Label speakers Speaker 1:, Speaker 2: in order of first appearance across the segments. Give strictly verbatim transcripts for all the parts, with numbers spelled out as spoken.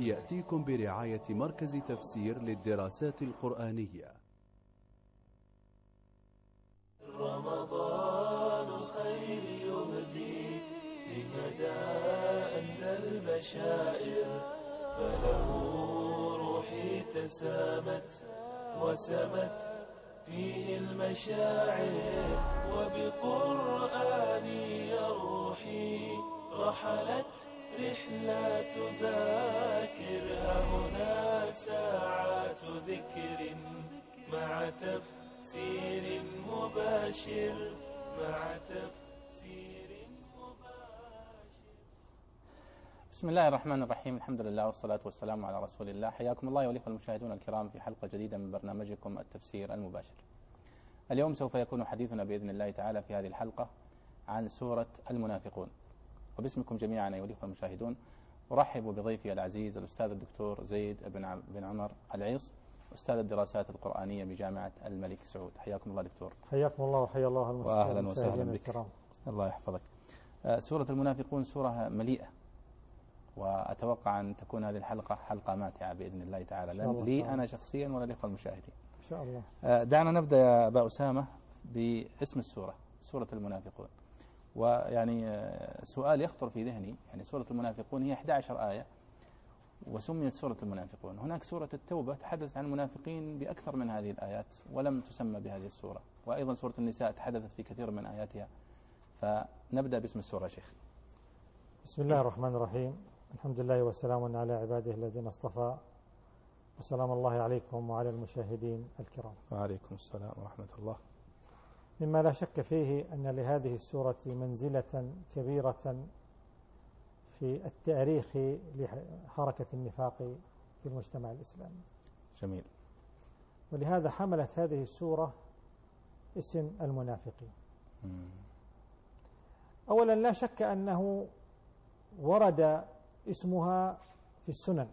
Speaker 1: يأتيكم برعاية مركز تفسير للدراسات القرآنية.
Speaker 2: رمضان الخير يهدي لمدى أندى البشائر، فله روحي تسامت وسمت فيه المشاعر، وبقرآني يا روحي رحلت رحلات ذاكر. هنا ساعات ذكر مع تفسير مباشر، مع تفسير مباشر.
Speaker 3: بسم الله الرحمن الرحيم، الحمد لله والصلاة والسلام على رسول الله. حياكم الله والإخوة المشاهدون الكرام في حلقة جديدة من برنامجكم التفسير المباشر. اليوم سوف يكون حديثنا بإذن الله تعالى في هذه الحلقة عن سورة المنافقون. وباسمكم جميعا أيها الإخوة المشاهدون أرحب بضيفي العزيز الأستاذ الدكتور زيد بن عمر العيص، أستاذ الدراسات القرآنية بجامعة الملك سعود. حياكم الله دكتور.
Speaker 4: حياكم الله وحيا الله المشاهدين
Speaker 3: وأهلا وسهلا بك.
Speaker 4: الكرام.
Speaker 3: الله يحفظك. سورة المنافقون سورة مليئة، وأتوقع أن تكون هذه الحلقة حلقة ماتعة بإذن الله تعالى، لن لي أنا شخصيا ولا الإخوة المشاهدين
Speaker 4: إن شاء الله.
Speaker 3: دعنا نبدأ يا أبا أسامة باسم السورة، سورة المنافقون. ويعني سؤال يخطر في ذهني، يعني سورة المنافقون هي إحدى عشرة آية وسميت سورة المنافقون. هناك سورة التوبة تحدثت عن المنافقين بأكثر من هذه الآيات ولم تسمى بهذه السورة، وأيضا سورة النساء تحدثت في كثير من آياتها. فنبدأ باسم السورة شيخ.
Speaker 4: بسم الله الرحمن الرحيم، الحمد لله وسلام على عباده الذين اصطفى، وسلام الله عليكم وعلى المشاهدين الكرام.
Speaker 3: وعليكم السلام ورحمة الله.
Speaker 4: مما لا شك فيه أن لهذه السورة منزلة كبيرة في التاريخ لحركة النفاق في المجتمع الإسلامي.
Speaker 3: جميل.
Speaker 4: ولهذا حملت هذه السورة اسم المنافقين.
Speaker 3: مم.
Speaker 4: أولا لا شك أنه ورد اسمها في السنن.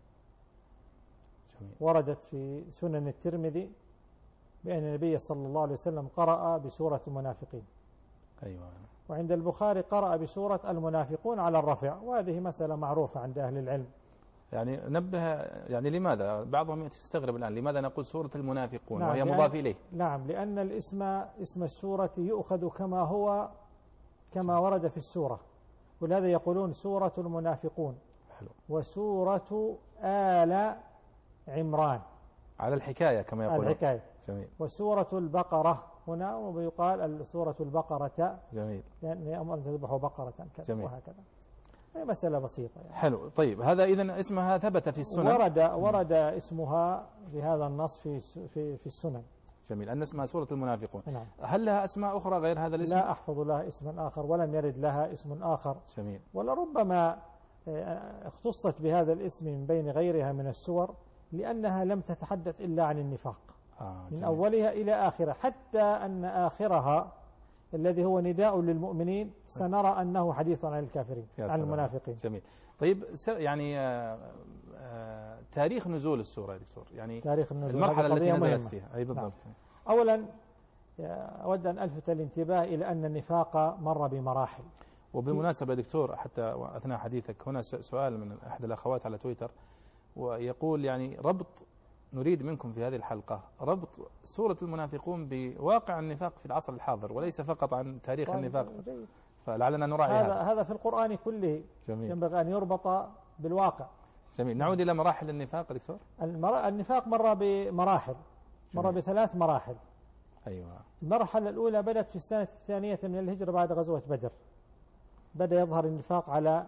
Speaker 3: جميل.
Speaker 4: وردت في سنن الترمذي بأن النبي صلى الله عليه وسلم قرأ بسورة المنافقين.
Speaker 3: أيوة.
Speaker 4: وعند البخاري قرأ بسورة المنافقون على الرفع، وهذه مسألة معروفة عند أهل العلم.
Speaker 3: يعني نبه، يعني لماذا بعضهم يستغرب الآن لماذا نقول سورة المنافقون
Speaker 4: نعم،
Speaker 3: وهي مضاف إليه؟
Speaker 4: نعم، لأن الاسم اسم السورة يؤخذ كما هو كما ورد في السورة، ولهذا يقولون سورة المنافقون.
Speaker 3: حلو.
Speaker 4: وسورة آل عمران
Speaker 3: على الحكاية كما يقولون.
Speaker 4: الحكاية.
Speaker 3: جميل.
Speaker 4: وسورة البقرة هنا ويقال سورة البقرة.
Speaker 3: جميل.
Speaker 4: لأن أمر أن تذبحوا بقرة كذا وهكذا. هي مسألة بسيطة يعني.
Speaker 3: حلو. طيب هذا إذن اسمها ثبت في السنن.
Speaker 4: ورد ورد اسمها بهذا النص في في في السنن.
Speaker 3: جميل. أن اسمها سورة المنافقون.
Speaker 4: نعم.
Speaker 3: هل لها أسماء أخرى غير هذا الاسم؟
Speaker 4: لا أحفظ لها اسما آخر، ولم يرد لها اسم آخر.
Speaker 3: جميل.
Speaker 4: ولربما اختصت بهذا الاسم من بين غيرها من السور لأنها لم تتحدث إلا عن النفاق.
Speaker 3: آه
Speaker 4: من أولها إلى آخرها، حتى أن آخرها الذي هو نداء للمؤمنين سنرى أنه حديث عن الكافرين، عن المنافقين.
Speaker 3: جميل. طيب يعني آآ آآ تاريخ نزول السورة يا دكتور، يعني
Speaker 4: تاريخ النزول
Speaker 3: المرحلة التي نزلت
Speaker 4: مهمة.
Speaker 3: فيها. أي بالضبط.
Speaker 4: نعم. أولا أود أن ألفت الانتباه إلى أن النفاق مر بمراحل.
Speaker 3: وبالمناسبة يا دكتور، حتى أثناء حديثك هنا سؤال من أحد الأخوات على تويتر، ويقول يعني ربط نريد منكم في هذه الحلقة ربط سورة المنافقون بواقع النفاق في العصر الحاضر، وليس فقط عن تاريخ النفاق.
Speaker 4: جيد.
Speaker 3: فلعلنا نراعي
Speaker 4: هذا
Speaker 3: هذا
Speaker 4: هذا في القرآن كله.
Speaker 3: جميل.
Speaker 4: ينبغي أن يربط بالواقع.
Speaker 3: جميل. نعود إلى مراحل النفاق دكتور.
Speaker 4: النفاق مر بمراحل، مر بثلاث مراحل.
Speaker 3: أيوة.
Speaker 4: المرحلة الأولى بدأت في السنة الثانية من الهجرة بعد غزوة بدر. بدأ يظهر النفاق على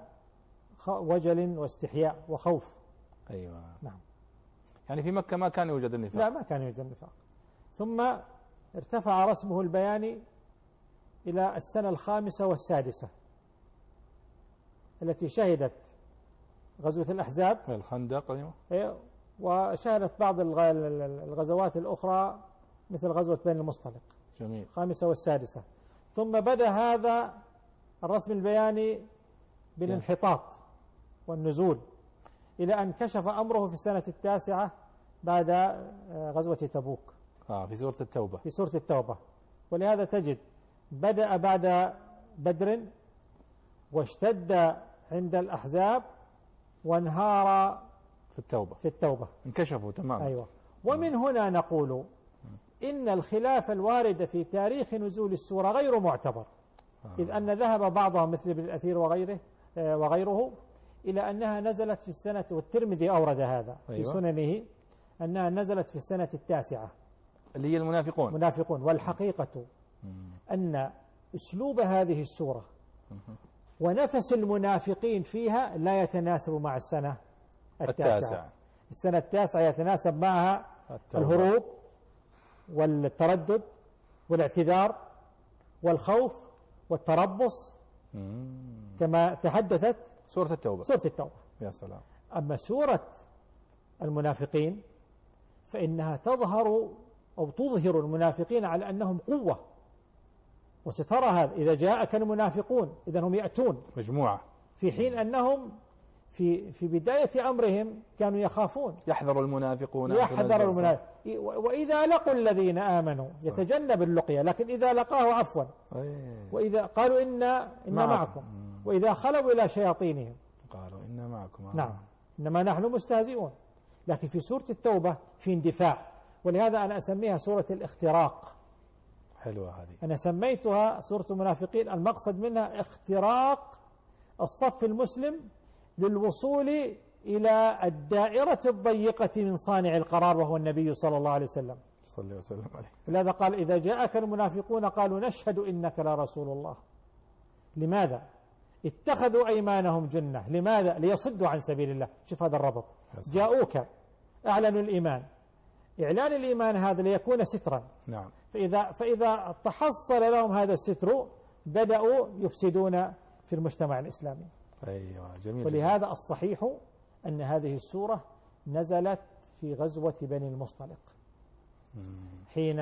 Speaker 4: وجل واستحياء وخوف.
Speaker 3: أيوة.
Speaker 4: نعم.
Speaker 3: يعني في مكة ما كان يوجد النفاق.
Speaker 4: لا، ما كان يوجد النفاق. ثم ارتفع رسمه البياني إلى السنة الخامسة والسادسة التي شهدت غزوة الأحزاب
Speaker 3: الخندق.
Speaker 4: أيوة. وشهدت بعض الغزوات الأخرى مثل غزوة بين المصطلق.
Speaker 3: جميل.
Speaker 4: الخامسة والسادسة. ثم بدأ هذا الرسم البياني بالانحطاط والنزول إلى أن كشف أمره في السنة التاسعة بعد غزوة تبوك.
Speaker 3: آه في سورة التوبة.
Speaker 4: في سورة التوبة. ولهذا تجد بدأ بعد بدر واشتد عند الأحزاب وانهار
Speaker 3: في التوبة
Speaker 4: في التوبة
Speaker 3: انكشفوا تماما.
Speaker 4: أيوة. ومن هنا نقول إن الخلاف الوارد في تاريخ نزول السورة غير معتبر، إذ أن ذهب بعضهم مثل ابن الأثير وغيره وغيره إلى أنها نزلت في السنة، والترمذي أورد هذا
Speaker 3: أيوة.
Speaker 4: في سننه أنها نزلت في السنة التاسعة
Speaker 3: اللي هي المنافقون.
Speaker 4: منافقون. والحقيقة أن أسلوب هذه السورة ونفس المنافقين فيها لا يتناسب مع السنة التاسعة.
Speaker 3: التاسعة.
Speaker 4: السنة التاسعة يتناسب معها
Speaker 3: التوبة.
Speaker 4: الهروب والتردد والاعتذار والخوف والتربص كما تحدثت
Speaker 3: سورة التوبة.
Speaker 4: سورة التوبة.
Speaker 3: يا سلام.
Speaker 4: أما سورة المنافقين فإنها تظهر أو تظهر المنافقين على أنهم قوة، وسترى هذا إذا جاءك المنافقون إذا هم يأتون
Speaker 3: مجموعة،
Speaker 4: في حين أنهم في في بداية أمرهم كانوا يخافون.
Speaker 3: يحذر المنافقون
Speaker 4: يحذر المنافقون وإذا لقوا الذين آمنوا يتجنب اللقية، لكن إذا لقاه عفوا وإذا قالوا إنا إن معكم وإذا خلوا إلى شياطينهم
Speaker 3: قالوا إنا معكم.
Speaker 4: نعم إنما نحن مستهزئون. لكن في سورة التوبة في اندفاع، ولهذا أنا أسميها سورة الاختراق.
Speaker 3: حلوة هذه. أنا
Speaker 4: سميتها سورة المنافقين، المقصد منها اختراق الصف المسلم للوصول إلى الدائرة الضيقة من صانع القرار وهو النبي صلى الله عليه وسلم.
Speaker 3: صلى الله عليه وسلم عليه.
Speaker 4: لهذا قال إذا جاءك المنافقون قالوا نشهد إنك لرسول الله. لماذا؟ اتخذوا أيمانهم جنة. لماذا؟ ليصدوا عن سبيل الله. شوف هذا الربط. جاءوك أعلنوا الإيمان، إعلان الإيمان هذا ليكون سترا.
Speaker 3: نعم.
Speaker 4: فإذا, فإذا تحصل لهم هذا الستر بدأوا يفسدون في المجتمع الإسلامي.
Speaker 3: أيوة جميل.
Speaker 4: ولهذا جميل. الصحيح أن هذه السورة نزلت في غزوة بني المصطلق حين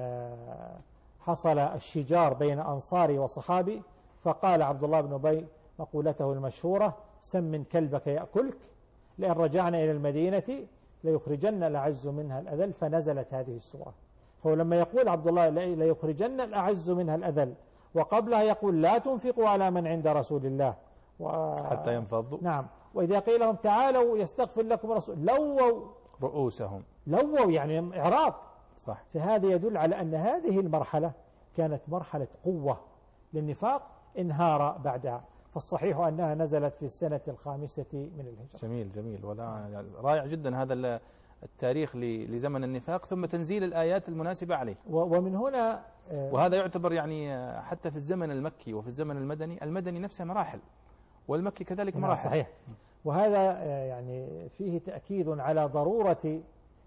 Speaker 4: حصل الشجار بين أنصاري وصحابي، فقال عبد الله بن أبي مقولته المشهورة سمن كلبك يأكلك لأن رجعنا إلى المدينة ليخرجن الأعز منها الأذل، فنزلت هذه السورة. فهو لما يقول عبد الله ليخرجن الأعز منها الأذل وقبلها يقول لا تنفقوا على من عند رسول الله و...
Speaker 3: حتى ينفضوا.
Speaker 4: نعم. وإذا قيل لهم تعالوا يستغفر لكم رسول لووا
Speaker 3: رؤوسهم،
Speaker 4: لووا يعني إعراض.
Speaker 3: صح.
Speaker 4: فهذا يدل على أن هذه المرحلة كانت مرحلة قوة للنفاق انهار بعدها. فالصحيح أنها نزلت في السنة الخامسة من الهجرة.
Speaker 3: جميل جميل ولا رائع جدا هذا التاريخ لزمن النفاق، ثم تنزيل الآيات المناسبة عليه.
Speaker 4: ومن هنا
Speaker 3: وهذا يعتبر يعني حتى في الزمن المكي وفي الزمن المدني، المدني نفسه مراحل والمكي كذلك مراحل.
Speaker 4: صحيح. وهذا يعني فيه تأكيد على ضرورة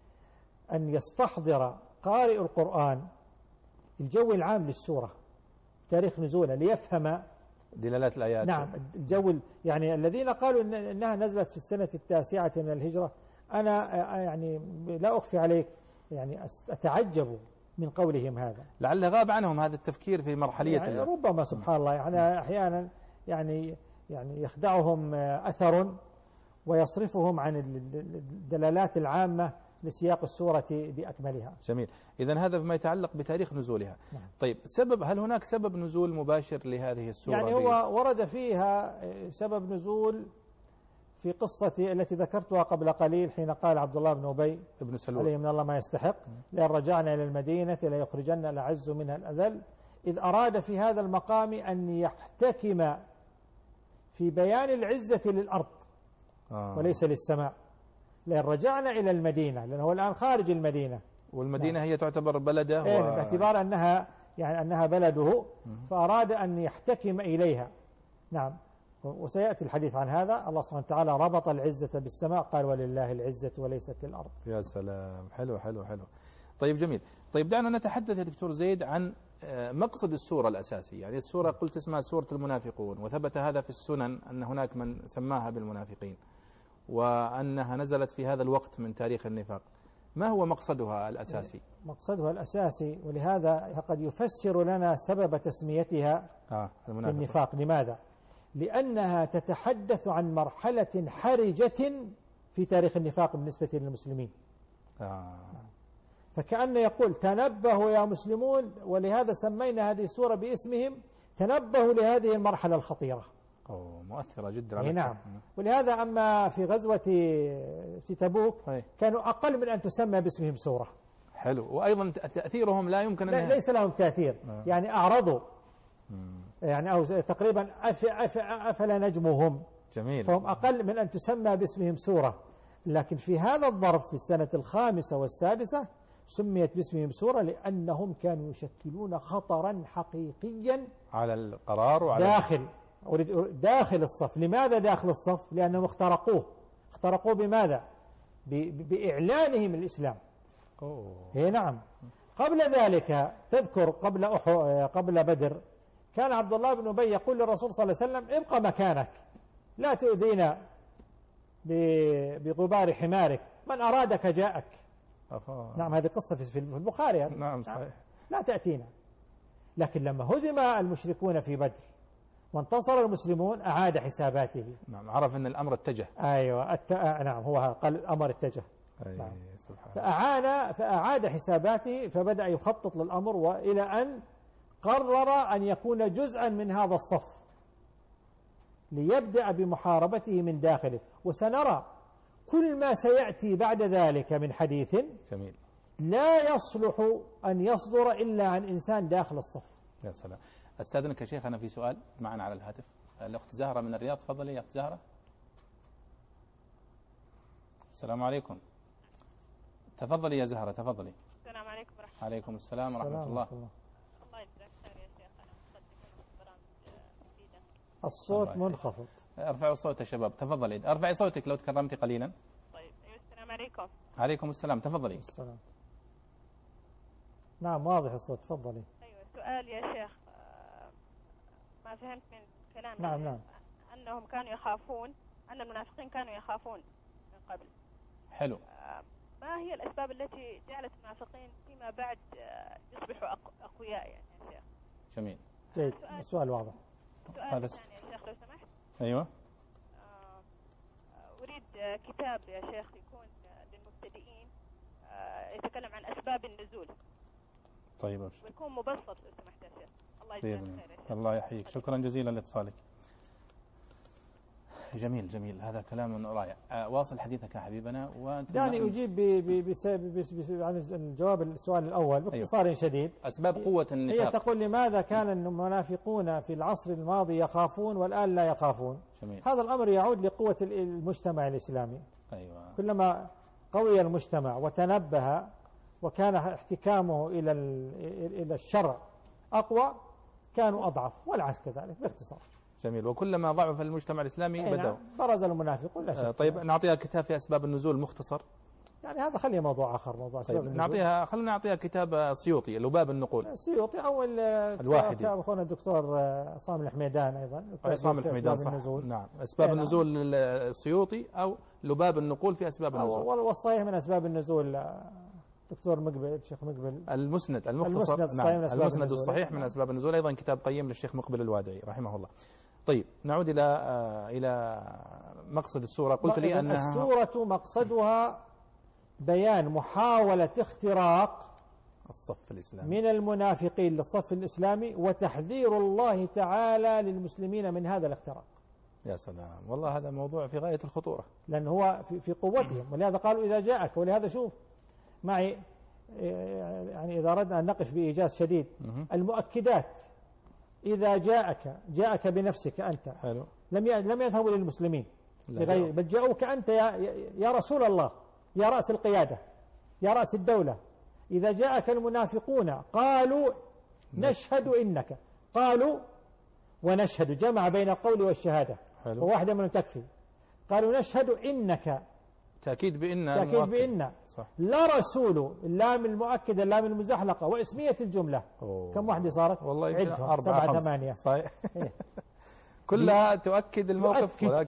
Speaker 4: أن يستحضر قارئ القرآن الجو العام للسورة، تاريخ نزولها، ليفهم
Speaker 3: دلالات الآيات.
Speaker 4: نعم. الجو يعني الذين قالوا إن إنها نزلت في السنة التاسعة من الهجرة، أنا يعني لا أخفي عليك يعني أتعجب من قولهم هذا.
Speaker 3: لعل غاب عنهم هذا التفكير في مرحلية
Speaker 4: يعني ربما سبحان الله يعني أحيانا يعني يعني يخدعهم أثر ويصرفهم عن الدلالات العامة لسياق السورة بأكملها.
Speaker 3: جميل. إذن هذا فيما يتعلق بتاريخ نزولها.
Speaker 4: نعم.
Speaker 3: طيب سبب، هل هناك سبب نزول مباشر لهذه السورة؟
Speaker 4: يعني هو ورد فيها سبب نزول في قصة التي ذكرتها قبل قليل حين قال عبد الله بن أبي
Speaker 3: ابن سلول
Speaker 4: عليه من الله ما يستحق لأن رجعنا إلى المدينة ليخرجن الأعز منها الأذل، إذ أراد في هذا المقام أن يحتكم في بيان العزة للأرض آه. وليس للسماء، لأن رجعنا إلى المدينة لأنه الآن خارج المدينة،
Speaker 3: والمدينة نعم. هي تعتبر بلده
Speaker 4: إيه و... باعتبار أنها يعني أنها بلده، فأراد أن يحتكم إليها. نعم. وسيأتي الحديث عن هذا. الله سبحانه وتعالى ربط العزة بالسماء، قال ولله العزة وليست للأرض.
Speaker 3: يا سلام، حلو حلو حلو. طيب جميل. طيب دعنا نتحدث يا دكتور زيد عن مقصد السورة الأساسي. يعني السورة قلت اسمها سورة المنافقون، وثبت هذا في السنن أن هناك من سماها بالمنافقين، وأنها نزلت في هذا الوقت من تاريخ النفاق. ما هو مقصدها الأساسي؟
Speaker 4: مقصدها الأساسي، ولهذا قد يفسر لنا سبب تسميتها
Speaker 3: آه
Speaker 4: بالنفاق. لماذا؟ لأنها تتحدث عن مرحلة حرجة في تاريخ النفاق بالنسبة للمسلمين.
Speaker 3: آه.
Speaker 4: فكأنه يقول تنبهوا يا مسلمون، ولهذا سمينا هذه السورة باسمهم، تنبهوا لهذه المرحلة الخطيرة.
Speaker 3: أوه، مؤثرة جدا.
Speaker 4: نعم. ولهذا أما في غزوة في تبوك
Speaker 3: أي.
Speaker 4: كانوا أقل من أن تسمى باسمهم سورة.
Speaker 3: حلو. وأيضا تأثيرهم لا يمكن أن
Speaker 4: ليس لهم تأثير.
Speaker 3: آه.
Speaker 4: يعني أعرضوا يعني أو تقريبا أف أف أفل نجمهم.
Speaker 3: جميل.
Speaker 4: فهم أقل من أن تسمى باسمهم سورة. لكن في هذا الظرف في السنة الخامسة والسادسة سميت باسمهم سورة لأنهم كانوا يشكلون خطرا حقيقيا
Speaker 3: على القرار وعلى
Speaker 4: داخل داخل الصف. لماذا داخل الصف؟ لأنهم اخترقوه. اخترقوه بماذا؟ بإعلانهم الإسلام.
Speaker 3: أوه.
Speaker 4: هي نعم. قبل ذلك تذكر قبل أحو قبل بدر كان عبد الله بن أبي يقول للرسول صلى الله عليه وسلم ابقى مكانك لا تؤذينا بغبار حمارك، من أرادك جاءك.
Speaker 3: أفا.
Speaker 4: نعم هذه قصة في البخاري.
Speaker 3: نعم صحيح.
Speaker 4: لا تأتينا. لكن لما هزم المشركون في بدر وانتصر المسلمون أعاد حساباته.
Speaker 3: نعم عرف أن الأمر اتجه.
Speaker 4: أيوة الت... نعم هو قال الأمر اتجه.
Speaker 3: أي
Speaker 4: نعم.
Speaker 3: سبحان.
Speaker 4: فأعان فأعاد حساباته فبدأ يخطط للأمر وإلى أن قرر أن يكون جزءا من هذا الصف ليبدأ بمحاربته من داخله. وسنرى كل ما سيأتي بعد ذلك من حديث
Speaker 3: جميل
Speaker 4: لا يصلح أن يصدر إلا عن إنسان داخل الصف.
Speaker 3: يا سلام. أستاذنك يا شيخ، أنا في سؤال معنا على الهاتف، الأخت زهرة من الرياض. تفضلي يا أخت زهرة. السلام عليكم. تفضلي يا زهرة تفضلي.
Speaker 5: السلام عليكم ورحمة الله.
Speaker 3: عليكم السلام ورحمة الله.
Speaker 5: الله يجزاك خير يا شيخ. أنا مقدمة برامج جديدة.
Speaker 4: الصوت منخفض.
Speaker 3: ارفعوا الصوت يا شباب. تفضلي ارفعي صوتك لو تكرمتي قليلا.
Speaker 5: طيب أيوة السلام عليكم.
Speaker 3: عليكم السلام. تفضلي.
Speaker 4: السلام. نعم واضح الصوت. تفضلي.
Speaker 5: أيوة سؤال يا شيخ، ما فهمت من كلام
Speaker 4: نعم نعم
Speaker 5: أنهم كانوا يخافون، أن المنافقين كانوا يخافون من قبل.
Speaker 3: حلو.
Speaker 5: ما هي الأسباب التي جعلت المنافقين فيما بعد يصبحوا أقوياء يعني يا شيخ؟
Speaker 3: جميل.
Speaker 4: جيد. السؤال واضح.
Speaker 5: سؤال ثاني يا شيخ لو سمحت.
Speaker 3: أيوة.
Speaker 5: أريد كتاب يا شيخ يكون للمبتدئين يتكلم عن أسباب النزول.
Speaker 3: طيب أبشر.
Speaker 5: ويكون مبسط لو سمحت يا شيخ. الله يجزاك خير يا شيخ.
Speaker 3: الله يحييك. شكرا جزيلا لاتصالك. جميل جميل هذا كلام رائع. آه واصل حديثك يا حبيبنا.
Speaker 4: دعني أجيب عن الجواب السؤال الأول باختصار أيوه. شديد.
Speaker 3: أسباب قوة النفاق.
Speaker 4: هي تقول لماذا كان المنافقون في العصر الماضي يخافون والآن لا يخافون.
Speaker 3: جميل.
Speaker 4: هذا الأمر يعود لقوة المجتمع الإسلامي.
Speaker 3: أيوة.
Speaker 4: كلما قوي المجتمع وتنبه وكان احتكامه إلى إلى الشرع أقوى كانوا أضعف، والعكس كذلك باختصار.
Speaker 3: جميل. وكلما ضعف المجتمع الإسلامي بدأوا
Speaker 4: برز المنافقون. لا شك.
Speaker 3: آه طيب نعطيها كتاب في أسباب النزول مختصر.
Speaker 4: يعني هذا خليه موضوع آخر. موضوع أسباب
Speaker 3: طيب نعطيها خلينا نعطيها كتاب سيوطي لباب النقول.
Speaker 4: سيوطي أو
Speaker 3: الواحدي.
Speaker 4: كتاب أخونا الدكتور عصام الحميدان أيضا.
Speaker 3: عصام الحميدان صح.
Speaker 4: النزول.
Speaker 3: نعم أسباب نعم. النزول السيوطي أو لباب النقول في أسباب النزول.
Speaker 4: والصحيح من أسباب النزول دكتور مقبل الشيخ مقبل
Speaker 3: المسند المختصر.
Speaker 4: المسند,
Speaker 3: نعم.
Speaker 4: المسند
Speaker 3: الصحيح من أسباب النزول أيضا كتاب قيم للشيخ مقبل الوادعي رحمه الله. طيب نعود إلى آه إلى مقصد السورة. قلت لي أنها
Speaker 4: السورة مقصدها بيان محاولة اختراق
Speaker 3: الصف الإسلامي
Speaker 4: من المنافقين للصف الإسلامي وتحذير الله تعالى للمسلمين من هذا الاختراق.
Speaker 3: يا سلام والله هذا موضوع في غاية الخطورة،
Speaker 4: لأن هو في, في قوتهم، ولهذا قالوا إذا جاءك. ولهذا شوف معي يعني إذا أردنا أن نقف بإيجاز شديد المؤكدات إذا جاءك جاءك بنفسك أنت.
Speaker 3: حلو.
Speaker 4: لم لم يذهبوا للمسلمين بغير بل جاءوك أنت يا, يا رسول الله، يا رأس القيادة، يا رأس الدولة. إذا جاءك المنافقون قالوا نشهد إنك، قالوا ونشهد جمع بين القول والشهادة وواحدة منهم تكفي. قالوا نشهد إنك
Speaker 3: تأكيد بإن
Speaker 4: تأكيد بإن
Speaker 3: صح.
Speaker 4: لا رسول اللام المؤكدة اللام المزحلقة واسمية الجملة.
Speaker 3: أوه.
Speaker 4: كم واحدة صارت؟
Speaker 3: والله
Speaker 4: عدهم سبعة ثمانية
Speaker 3: صحيح. كلها تؤكد الموقف.
Speaker 4: تؤكد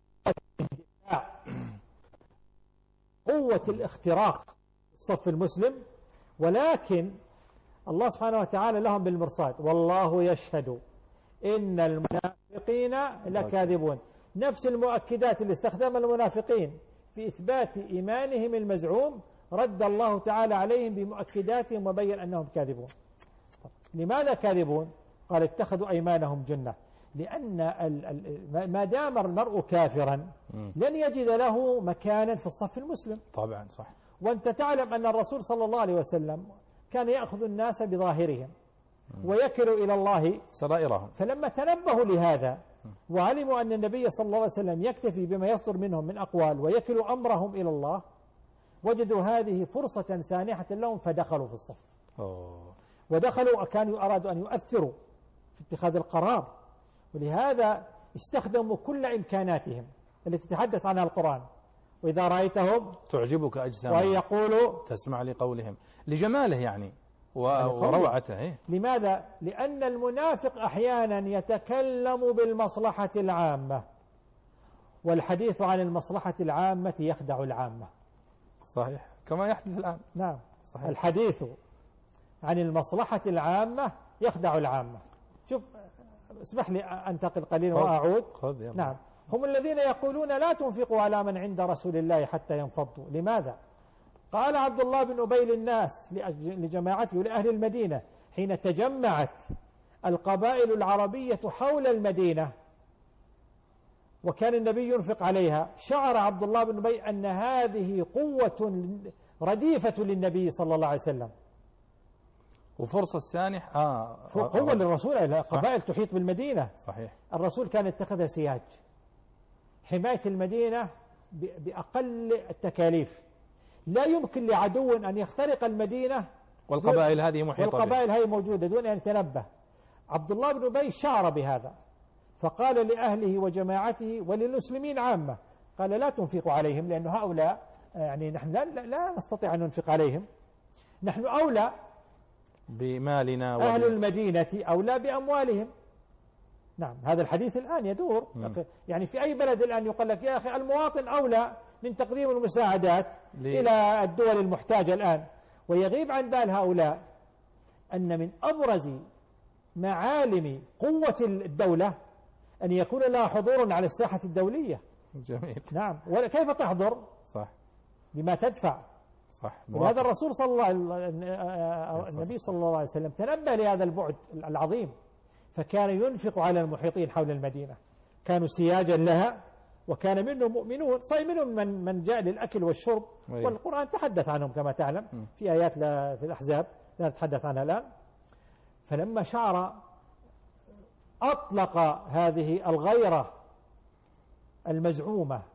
Speaker 4: قوة الاختراق الصف المسلم، ولكن الله سبحانه وتعالى لهم بالمرصاد. والله يشهد إن المنافقين لكاذبون. نفس المؤكدات اللي استخدمها المنافقين في إثبات إيمانهم المزعوم رد الله تعالى عليهم بمؤكداتهم وبين أنهم كاذبون. لماذا كاذبون؟ قال اتخذوا أيمانهم جنة. لأن ما دام المرء كافرا لن يجد له مكانا في الصف المسلم.
Speaker 3: طبعا صح.
Speaker 4: وأنت تعلم أن الرسول صلى الله عليه وسلم كان يأخذ الناس بظاهرهم ويكل إلى الله
Speaker 3: سرائرهم.
Speaker 4: فلما تنبهوا لهذا وعلموا أن النبي صلى الله عليه وسلم يكتفي بما يصدر منهم من أقوال ويكل أمرهم إلى الله، وجدوا هذه فرصة سانحة لهم فدخلوا في الصف.
Speaker 3: أوه.
Speaker 4: ودخلوا كانوا أرادوا أن يؤثروا في اتخاذ القرار، ولهذا استخدموا كل إمكاناتهم التي تتحدث عنها القرآن. وإذا رأيتهم
Speaker 3: تعجبك أجسامهم
Speaker 4: ويقولوا
Speaker 3: تسمع لقولهم، لجماله يعني وروعته. إيه؟
Speaker 4: لماذا؟ لأن المنافق أحيانا يتكلم بالمصلحة العامة، والحديث عن المصلحة العامة يخدع العامة.
Speaker 3: صحيح، كما يحدث الآن.
Speaker 4: نعم
Speaker 3: صحيح.
Speaker 4: الحديث عن المصلحة العامة يخدع العامة. شوف، اسمح لي أنتقل قليلا وأعود.
Speaker 3: خذ يلا.
Speaker 4: نعم، هم الذين يقولون لا تنفقوا على من عند رسول الله حتى ينفضوا. لماذا؟ قال عبد الله بن أبي للناس لجماعته لأهل المدينة حين تجمعت القبائل العربية حول المدينة وكان النبي ينفق عليها، شعر عبد الله بن أبي أن هذه قوة رديفة للنبي صلى الله عليه وسلم
Speaker 3: وفرصة سانح آه
Speaker 4: قوة للرسول. القبائل تحيط بالمدينة.
Speaker 3: صحيح.
Speaker 4: الرسول كان اتخذ سياج حماية المدينة بأقل التكاليف. لا يمكن لعدو أن يخترق المدينة
Speaker 3: والقبائل هذه محيطة
Speaker 4: والقبائل هذه موجودة دون أن يتنبه. عبد الله بن أبي شعر بهذا فقال لأهله وجماعته وللمسلمين عامة، قال لا تنفقوا عليهم لأن هؤلاء يعني نحن لا, لا نستطيع أن ننفق عليهم، نحن أولى
Speaker 3: بمالنا.
Speaker 4: أهل المدينة أولى بأموالهم. نعم، هذا الحديث الآن يدور. م. يعني في أي بلد الآن يقول لك يا أخي المواطن أولى من تقديم المساعدات ليه؟ إلى الدول المحتاجة الآن. ويغيب عن بال هؤلاء أن من أبرز معالم قوة الدولة أن يكون لها حضور على الساحة الدولية.
Speaker 3: جميل.
Speaker 4: نعم، وكيف تحضر؟
Speaker 3: صح.
Speaker 4: بما تدفع.
Speaker 3: صح.
Speaker 4: وهذا الرسول صلى الله عليه النبي صلى الله عليه وسلم تنبه لهذا البعد العظيم، فكان ينفق على المحيطين حول المدينة، كانوا سياجا لها، وكان منهم مؤمنون، صحيح منهم من من جاء للأكل والشرب. أيه. والقرآن تحدث عنهم كما تعلم م. في آيات في الأحزاب لا نتحدث عنها الآن. فلما شعر أطلق هذه الغيرة المزعومة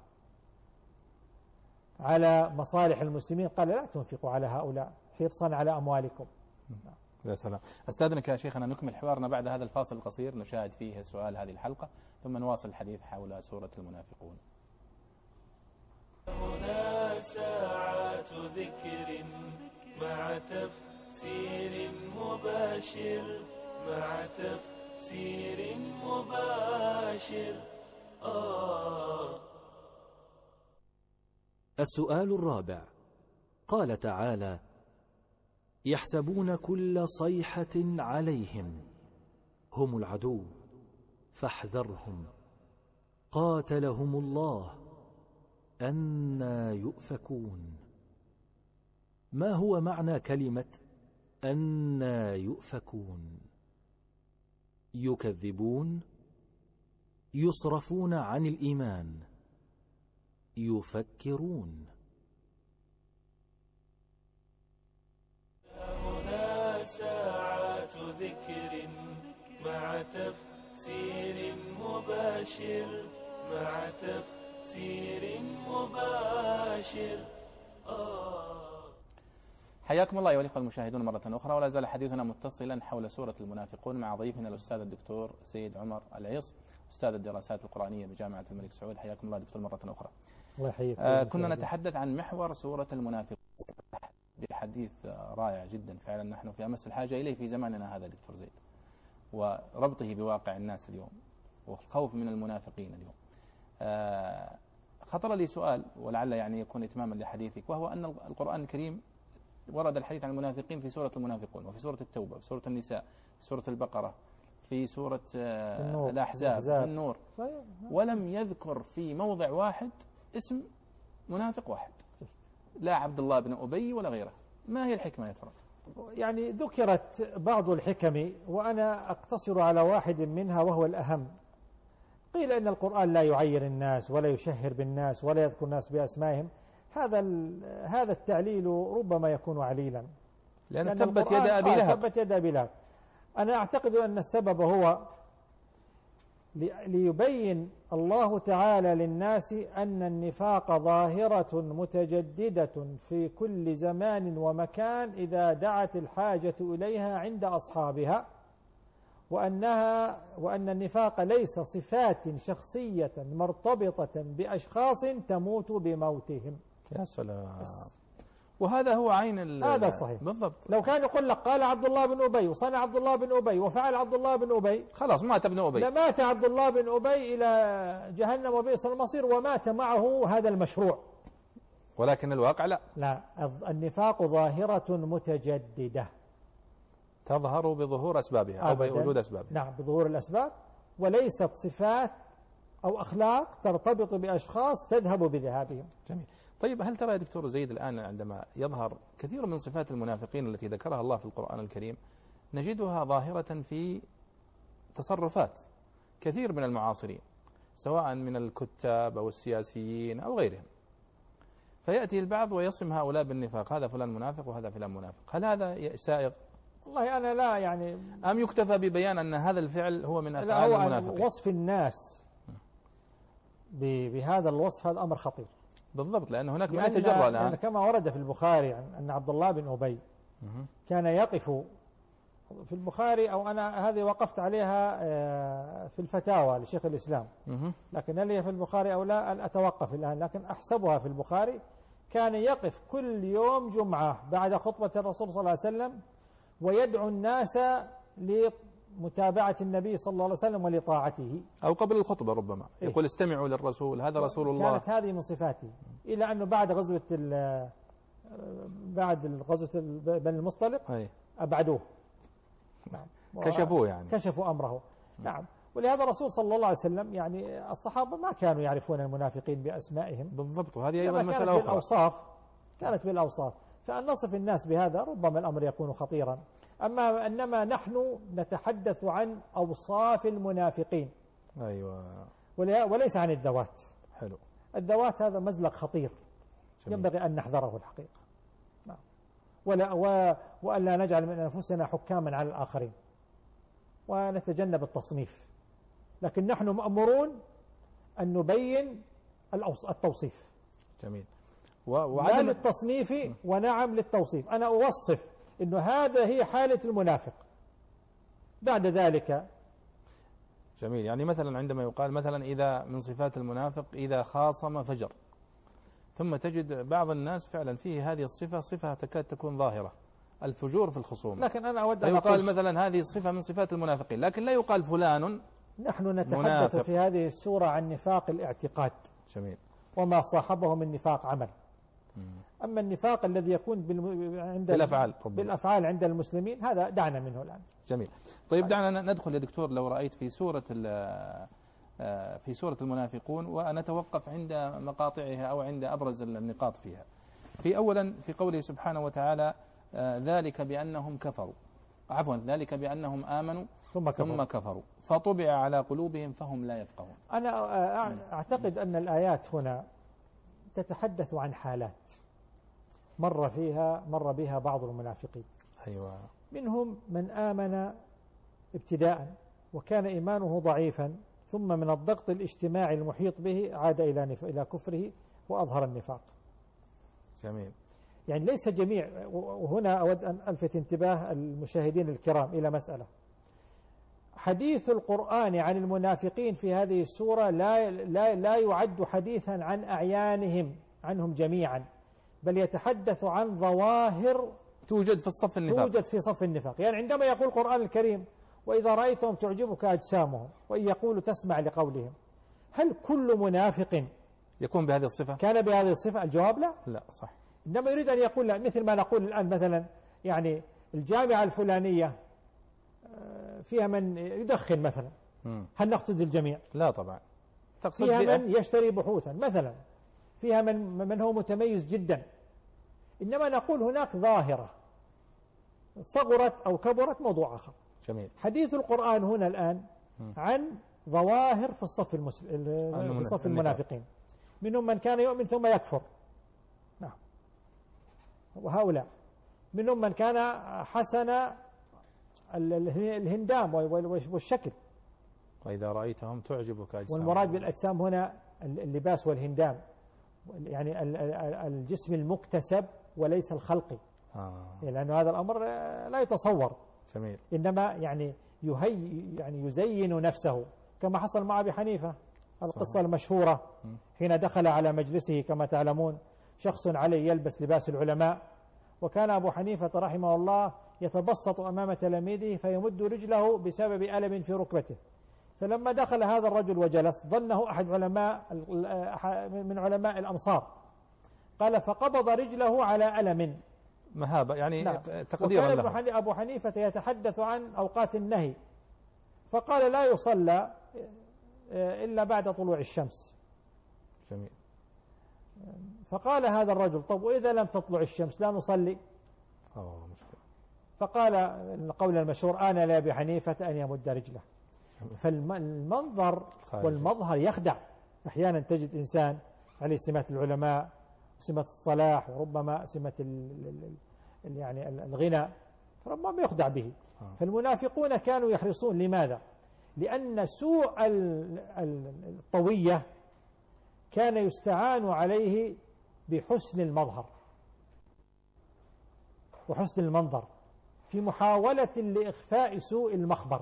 Speaker 4: على مصالح المسلمين، قال لا تنفقوا على هؤلاء حرصا على أموالكم.
Speaker 3: يا سلام. أستاذنك يا شيخنا نكمل حوارنا بعد هذا الفاصل القصير نشاهد فيه سؤال هذه الحلقة، ثم نواصل الحديث حول سورة المنافقون.
Speaker 2: هنا ساعات ذكر مع تفسير مباشر مع تفسير مباشر. آه.
Speaker 6: السؤال الرابع، قال تعالى: يحسبون كل صيحة عليهم هم العدو فاحذرهم قاتلهم الله أنى يؤفكون. ما هو معنى كلمة أنى يؤفكون؟ يكذبون، يصرفون عن الإيمان، يفكرون.
Speaker 2: هنا ساعات ذكر مع تفسير مباشر مع تفسير مباشر. آه.
Speaker 3: حياكم الله أيها الأخوة المشاهدون مرة أخرى، ولا زال حديثنا متصلا حول سورة المنافقون مع ضيفنا الأستاذ الدكتور سيد عمر العيص، أستاذ الدراسات القرآنية بجامعة الملك سعود. حياكم الله دكتور مرة أخرى.
Speaker 4: الله يحييك.
Speaker 3: آه كنا نتحدث عن محور سورة المنافقون بحديث رائع جدا فعلا، نحن في أمس الحاجة إليه في زماننا هذا دكتور زيد، وربطه بواقع الناس اليوم والخوف من المنافقين اليوم. آه خطر لي سؤال ولعل يعني يكون إتماما لحديثك، وهو أن القرآن الكريم ورد الحديث عن المنافقين في سورة المنافقون، وفي سورة التوبة، في سورة النساء، في سورة البقرة، في سورة آه الأحزاب، في النور، ولم يذكر في موضع واحد اسم منافق واحد، لا عبد الله بن أبي ولا غيره. ما هي الحكمة يا ترى؟
Speaker 4: يعني ذكرت بعض الحكم وأنا أقتصر على واحد منها وهو الأهم، قيل إن القرآن لا يعير الناس ولا يشهر بالناس ولا يذكر الناس بأسمائهم. هذا هذا التعليل ربما يكون عليلا،
Speaker 3: لأن,
Speaker 4: لأن
Speaker 3: تبت يد أبي لهب.
Speaker 4: تبت يد أبي لهب. أنا أعتقد أن السبب هو ليبين الله تعالى للناس أن النفاق ظاهرة متجددة في كل زمان ومكان إذا دعت الحاجة إليها عند أصحابها، وأنها وأن النفاق ليس صفات شخصية مرتبطة بأشخاص تموت بموتهم.
Speaker 3: يا سلام. وهذا هو عين
Speaker 4: هذا الصحيح
Speaker 3: بالضبط.
Speaker 4: لو كان يقول لك قال عبد الله بن أبي وصنع عبد الله بن أبي وفعل عبد الله بن أبي،
Speaker 3: خلاص مات ابن أبي،
Speaker 4: لمات عبد الله بن أبي إلى جهنم وبئس المصير ومات معه هذا المشروع.
Speaker 3: ولكن الواقع لا
Speaker 4: لا، النفاق ظاهرة متجددة
Speaker 3: تظهر بظهور أسبابها أو بوجود أسبابها.
Speaker 4: نعم، بظهور الأسباب، وليست صفات أو أخلاق ترتبط بأشخاص تذهب بذهابهم.
Speaker 3: جميل. طيب هل ترى يا دكتور زيد الآن عندما يظهر كثير من صفات المنافقين التي ذكرها الله في القرآن الكريم نجدها ظاهرة في تصرفات كثير من المعاصرين سواء من الكتاب أو السياسيين أو غيرهم، فيأتي البعض ويصم هؤلاء بالنفاق، هذا فلان منافق وهذا فلان منافق، هل هذا سائغ؟
Speaker 4: والله أنا لا يعني،
Speaker 3: أم يكتفى ببيان أن هذا الفعل هو من أفعال المنافقين؟
Speaker 4: وصف الناس بهذا الوصف هذا أمر خطير.
Speaker 3: بالضبط، لأن هناك ما يتجرى الآن
Speaker 4: يعني كما ورد في البخاري أن عبد الله بن أبي كان يقف في البخاري، أو أنا هذه وقفت عليها في الفتاوى لشيخ الإسلام، لكن هل هي في البخاري أو لا أتوقف الآن، لكن أحسبها في البخاري. كان يقف كل يوم جمعة بعد خطبة الرسول صلى الله عليه وسلم ويدعو الناس لمتابعة النبي صلى الله عليه وسلم ولطاعته،
Speaker 3: أو قبل الخطبة ربما يقول استمعوا للرسول، هذا رسول الله.
Speaker 4: كانت هذه من صفاته، إلى أنه بعد غزوة بعد غزوة بني المصطلق أبعدوه،
Speaker 3: كشفوه يعني
Speaker 4: كشفوا أمره. نعم. ولهذا الرسول صلى الله عليه وسلم يعني الصحابة ما كانوا يعرفون المنافقين بأسمائهم.
Speaker 3: بالضبط، وهذه أيضا مسألة
Speaker 4: كانت
Speaker 3: أخرى.
Speaker 4: بالأوصاف كانت بالأوصاف فأن نصف الناس بهذا ربما الأمر يكون خطيرا. أما أنما نحن نتحدث عن أوصاف المنافقين،
Speaker 3: أيوة،
Speaker 4: وليس عن الذوات.
Speaker 3: حلو.
Speaker 4: الذوات هذا مزلق خطير جميل. ينبغي أن نحذره الحقيقة، ولا و... وألا نجعل من أنفسنا حكاما على الآخرين ونتجنب التصنيف، لكن نحن مأمورون أن نبين التوصيف.
Speaker 3: جميل.
Speaker 4: وعدم لا للتصنيف ونعم للتوصيف. أنا أوصف إنه هذا هي حالة المنافق، بعد ذلك.
Speaker 3: جميل. يعني مثلا عندما يقال مثلا إذا من صفات المنافق إذا خاصم فجر، ثم تجد بعض الناس فعلا فيه هذه الصفة، صفة تكاد تكون ظاهرة، الفجور في الخصوم.
Speaker 4: لكن أنا أود أن
Speaker 3: يقال مثلا هذه صفة من صفات المنافقين، لكن لا يقال فلان.
Speaker 4: نحن نتحدث
Speaker 3: منافق.
Speaker 4: في هذه السورة عن نفاق الاعتقاد.
Speaker 3: جميل.
Speaker 4: وما صاحبه من نفاق عمل. أما النفاق الذي يكون عند
Speaker 3: بالأفعال
Speaker 4: بالأفعال عند المسلمين هذا دعنا منه الآن.
Speaker 3: جميل. طيب دعنا ندخل يا دكتور لو رأيت في سورة في سورة المنافقون، ونتوقف عند مقاطعها أو عند أبرز النقاط فيها. في أولا في قوله سبحانه وتعالى ذلك بأنهم كفروا عفوا ذلك بأنهم آمنوا ثم كفروا, ثم كفروا فطبع على قلوبهم فهم لا يفقهون.
Speaker 4: أنا أعتقد أن الآيات هنا تتحدث عن حالات مر فيها مر بها بعض المنافقين.
Speaker 3: أيوة.
Speaker 4: منهم من آمن ابتداء وكان إيمانه ضعيفا، ثم من الضغط الاجتماعي المحيط به عاد إلى إلى كفره وأظهر النفاق.
Speaker 3: جميل.
Speaker 4: يعني ليس جميع. وهنا أود أن ألفت انتباه المشاهدين الكرام إلى مسألة. حديث القرآن عن المنافقين في هذه السورة لا لا لا يعد حديثا عن أعيانهم عنهم جميعا، بل يتحدث عن ظواهر
Speaker 3: توجد في الصف النفاق
Speaker 4: توجد في صف النفاق. يعني عندما يقول القرآن الكريم وإذا رأيتهم تعجبك أجسامهم وإن يقولوا تسمع لقولهم، هل كل منافق
Speaker 3: يكون بهذه الصفة؟
Speaker 4: كان بهذه الصفة؟ الجواب لا.
Speaker 3: لا صح.
Speaker 4: إنما يريد أن يقول لا، مثل ما نقول الآن مثلا يعني الجامعة الفلانية فيها من يدخن مثلا، م. هل نقصد الجميع؟
Speaker 3: لا طبعا.
Speaker 4: تقصد فيها بيئة. من يشتري بحوثا مثلا، فيها من من هو متميز جدا. إنما نقول هناك ظاهرة صغرت أو كبرت موضوع آخر.
Speaker 3: جميل.
Speaker 4: حديث القرآن هنا الآن م. عن ظواهر في الصف المسلم في صف المنافقين، منهم من كان يؤمن ثم يكفر، نعم، وهؤلاء منهم من كان حسن الهندام والشكل،
Speaker 3: وإذا رأيتهم تعجبك أجسام.
Speaker 4: والمراد بالأجسام هنا اللباس والهندام، يعني الجسم المكتسب وليس الخلقي،
Speaker 3: آه.
Speaker 4: لأن هذا الأمر لا يتصور.
Speaker 3: جميل.
Speaker 4: إنما يعني يهي يعني يزين نفسه كما حصل مع أبي حنيفة، القصة صحيح. المشهورة حين دخل على مجلسه كما تعلمون شخص عليه يلبس لباس العلماء، وكان أبو حنيفة رحمه الله يتبسط أمام تلاميذه فيمد رجله بسبب ألم في ركبته، فلما دخل هذا الرجل وجلس ظنه أحد علماء من علماء الأمصار، قال فقبض رجله على ألم
Speaker 3: مهابة، يعني
Speaker 4: نعم.
Speaker 3: تقديرا له.
Speaker 4: وكان أبو حنيفة يتحدث عن أوقات النهي، فقال لا يصلى إلا بعد طلوع الشمس.
Speaker 3: جميل.
Speaker 4: فقال هذا الرجل طب وإذا لم تطلع الشمس لا نصلي؟
Speaker 3: أوه مشكلة.
Speaker 4: فقال القول المشهور آن لأبي حنيفة أن يمد رجله. فالمنظر والمظهر يخدع، أحيانا تجد إنسان عليه سمات العلماء سمة الصلاح وربما سمة يعني الغنى، ربما يخدع به. فالمنافقون كانوا يحرصون، لماذا؟ لأن سوء الطوية كان يستعان عليه بحسن المظهر وحسن المنظر في محاولة لإخفاء سوء المخبر.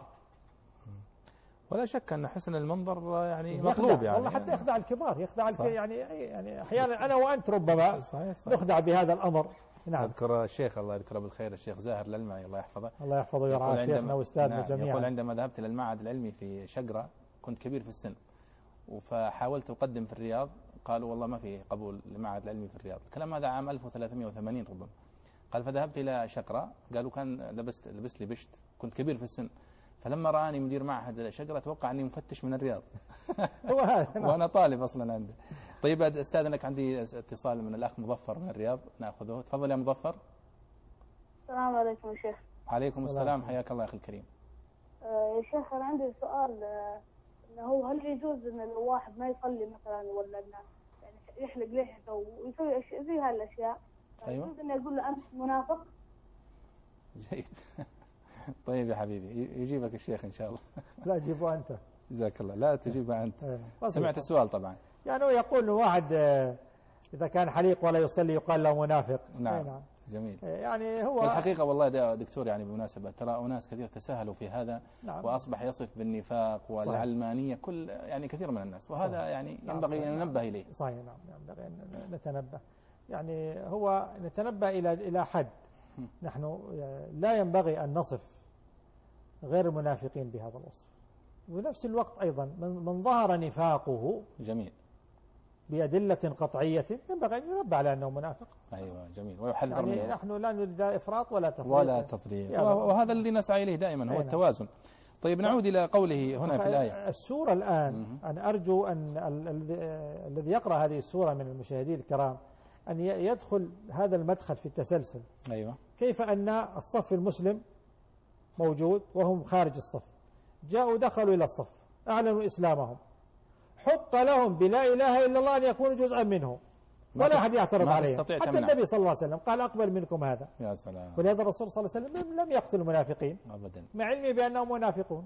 Speaker 3: ولا شك أن حسن المنظر يعني مطلوب، يعني
Speaker 4: والله حتى يخدع الكبار، يخدع يعني يعني أحيانا أنا وأنت ربما صحيح صحيح. نخدع بهذا الأمر. نعم.
Speaker 3: أذكر الشيخ الله يذكره بالخير الشيخ زاهر الألمعي الله يحفظه
Speaker 4: الله يحفظه ويرعاه شيخنا وأستاذنا
Speaker 3: نعم
Speaker 4: جميعا.
Speaker 3: يقول عندما ذهبت إلى المعهد العلمي في شقرة كنت كبير في السن، فحاولت أقدم في الرياض، قالوا والله ما في قبول للمعهد العلمي في الرياض، الكلام هذا عام ألف وثلاثمائة وثمانين ربما. قال فذهبت إلى شقرة، قالوا كان لبست لبست لي بشت، كنت كبير في السن، فلما رآني مدير معهد شقرة توقع أني مفتش من الرياض وأنا طالب أصلا عنده. طيب أستاذنك عندي اتصال من الأخ مظفر من الرياض، نأخذه. تفضل يا مظفر.
Speaker 7: السلام عليكم يا شيخ.
Speaker 3: عليكم السلام، حياك الله يا أخي الكريم.
Speaker 7: آه يا شيخ أنا عندي سؤال، آه إنه هل يجوز إن الواحد ما يصلي مثلا ولا إنه يعني يحلق لحيته ويسوي أشياء زي هالأشياء؟
Speaker 3: أيوة.
Speaker 7: يجوز إنه يقول له أنت منافق؟
Speaker 3: جيد. طيب يا حبيبي يجيبك الشيخ إن شاء الله.
Speaker 4: لا جيبه أنت.
Speaker 3: جزاك الله. لا تجيبه أنت. سمعت السؤال طبعا.
Speaker 4: يعني هو يقول واحد إذا كان حليق ولا يصلي يقال له منافق.
Speaker 3: نعم. نعم. جميل.
Speaker 4: يعني هو
Speaker 3: الحقيقة والله دكتور يعني بمناسبة ترى أناس كثير تساهلوا في هذا.
Speaker 4: نعم.
Speaker 3: وأصبح يصف بالنفاق والعلمانية كل يعني كثير من الناس، وهذا صحيح. يعني ينبغي أن ننبه إليه.
Speaker 4: صحيح. نعم ينبغي أن نتنبه، يعني هو نتنبه إلى إلى حد. نحن لا ينبغي أن نصف غير المنافقين بهذا الوصف، ونفس الوقت أيضا من ظهر نفاقه
Speaker 3: جميل
Speaker 4: بأدلة قطعية ينبغي أن ينبه على أنه منافق.
Speaker 3: أيوة جميل، ويحذر
Speaker 4: يعني
Speaker 3: منه.
Speaker 4: نحن لا نريد إفراط ولا تفريط
Speaker 3: ولا تفريط، وهذا الذي نسعى إليه دائما هو التوازن. طيب نعود إلى قوله هنا في الآية.
Speaker 4: السورة الآن أنا أرجو أن الذي يقرأ هذه السورة من المشاهدين الكرام أن يدخل هذا المدخل في التسلسل.
Speaker 3: أيوة. كيف
Speaker 4: أن الصف المسلم موجود وهم خارج الصف، جاءوا دخلوا إلى الصف أعلنوا إسلامهم، حق لهم بلا إله إلا الله أن يكونوا جزءا منه ولا أحد يعترض عليهم، حتى النبي صلى الله عليه وسلم قال أقبل منكم هذا.
Speaker 3: يا سلام.
Speaker 4: ولهذا الرسول صلى الله عليه وسلم لم يقتل المنافقين
Speaker 3: أبدا
Speaker 4: مع علمه بأنهم منافقون،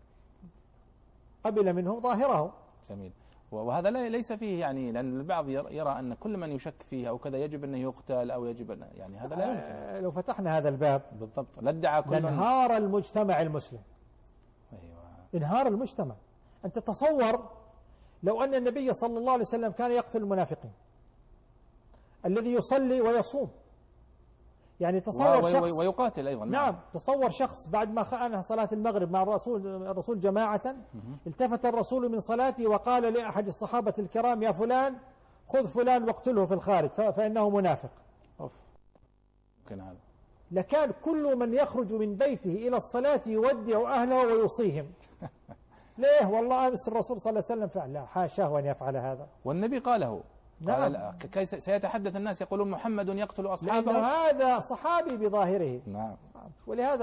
Speaker 4: قبل منهم ظاهره.
Speaker 3: جميل. وهذا ليس فيه يعني، لأن البعض يرى أن كل من يشك فيه أو كذا يجب أنه يقتل أو يجب أن يعني هذا لا يمكن.
Speaker 4: لو فتحنا هذا الباب
Speaker 3: بالضبط لادعى كل من
Speaker 4: انهار المجتمع المسلم.
Speaker 3: أيوة.
Speaker 4: انهار المجتمع. أنت تصور لو أن النبي صلى الله عليه وسلم كان يقتل المنافقين، الذي يصلي ويصوم، يعني تصور شخص
Speaker 3: ويقاتل أيضا.
Speaker 4: نعم. تصور شخص بعد ما خانه صلاة المغرب مع الرسول الرسول جماعة، التفت الرسول من صلاته وقال لأحد الصحابة الكرام يا فلان خذ فلان واقتله في الخارج فإنه منافق.
Speaker 3: أوف. ممكن هذا.
Speaker 4: لكان كل من يخرج من بيته إلى الصلاة يودع أهله ويوصيهم. ليه؟ والله أمس الرسول صلى الله عليه وسلم فعل، لا حاشاه أن يفعل هذا،
Speaker 3: والنبي قاله.
Speaker 4: نعم.
Speaker 3: قال سيتحدث الناس يقولون محمد يقتل أصحابه،
Speaker 4: لأن هذا صحابي بظاهره.
Speaker 3: نعم.
Speaker 4: ولهذا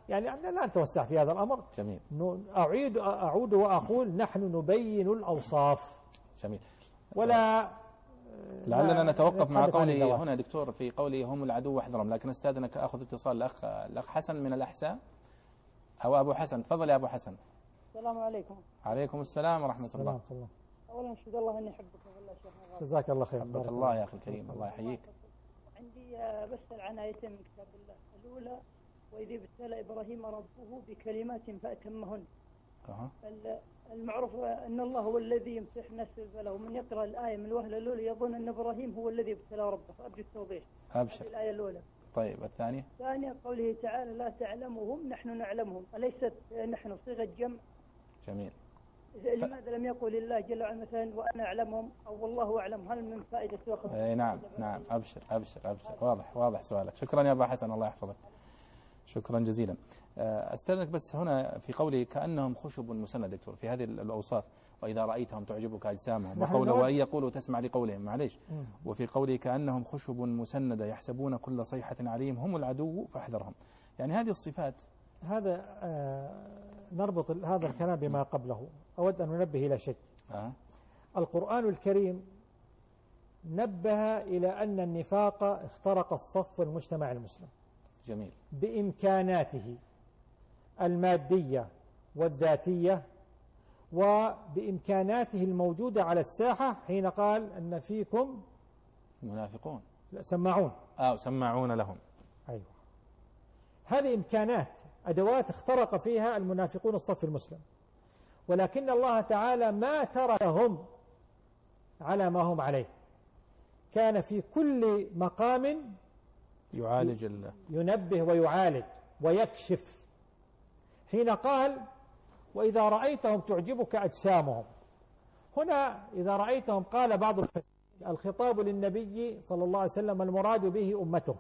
Speaker 4: يعني أنا لا أتوسع في هذا الأمر.
Speaker 3: جميل.
Speaker 4: أعيد أعود وأقول نحن نبين الأوصاف.
Speaker 3: جميل.
Speaker 4: ولا
Speaker 3: لعلنا نتوقف مع قوله هنا دكتور في قوله هم العدو واحذرهم، لكن استاذنك اخذ اتصال الاخ الاخ حسن من الاحساء او ابو حسن. تفضل يا ابو حسن.
Speaker 8: السلام عليكم.
Speaker 3: عليكم السلام ورحمه الله.
Speaker 4: الله.
Speaker 8: اولا اشهد الله اني احبك والله شيخنا غالي.
Speaker 4: جزاك الله خير.
Speaker 3: حبك الله يا اخي الكريم، الله يحييك.
Speaker 8: عندي بسأل عن آيتين من كتاب الله. الأولى وإذ ابتلى إبراهيم ربه بكلمات فأتمهن.
Speaker 3: أه.
Speaker 8: المعروف أن الله هو الذي يمسح نفسه فله، من يقرأ الآية من الوهلة الأولى يظن أن إبراهيم هو الذي ابتلى ربه. أرجو التوضيح.
Speaker 3: أبشر.
Speaker 8: الآية الأولى.
Speaker 3: طيب الثانية.
Speaker 8: الثانية قوله تعالى لا تعلمهم نحن نعلمهم، أليست نحن صيغة جمع؟
Speaker 3: جميل.
Speaker 8: لماذا لم يقل الله جل وعلا مثلا وأنا أعلمهم أو والله أعلم؟ هل من فائدة أخرى؟
Speaker 3: أي نعم نعم. أبشر أبشر أبشر. واضح واضح سؤالك. شكرا يا أبا حسن، الله يحفظك. شكرا جزيلا. أستاذنك بس هنا في قوله كأنهم خشب مسند دكتور في هذه الأوصاف، وإذا رأيتهم تعجبك أجسامهم، وقوله وإن يقولوا تسمع لقولهم، معليش، وفي قوله كأنهم خشب مسندة يحسبون كل صيحة عليهم هم العدو فاحذرهم، يعني هذه الصفات.
Speaker 4: هذا آه نربط هذا الكلام بما قبله. أود أن ننبه إلى شيء.
Speaker 3: أه.
Speaker 4: القرآن الكريم نبه إلى أن النفاق اخترق الصف المجتمع المسلم.
Speaker 3: جميل.
Speaker 4: بإمكاناته المادية والذاتية وبإمكاناته الموجودة على الساحة، حين قال أن فيكم
Speaker 3: منافقون
Speaker 4: سماعون.
Speaker 3: آه سماعون لهم.
Speaker 4: أيوة. هذه إمكانات أدوات اخترق فيها المنافقون الصف المسلم، ولكن الله تعالى ما تركهم على ما هم عليه، كان في كل مقام
Speaker 3: يعالج الله،
Speaker 4: ينبه ويعالج ويكشف. حين قال وإذا رأيتهم تعجبك أجسامهم، هنا إذا رأيتهم قال بعض الفسرين الخطاب للنبي صلى الله عليه وسلم المراد به أمته،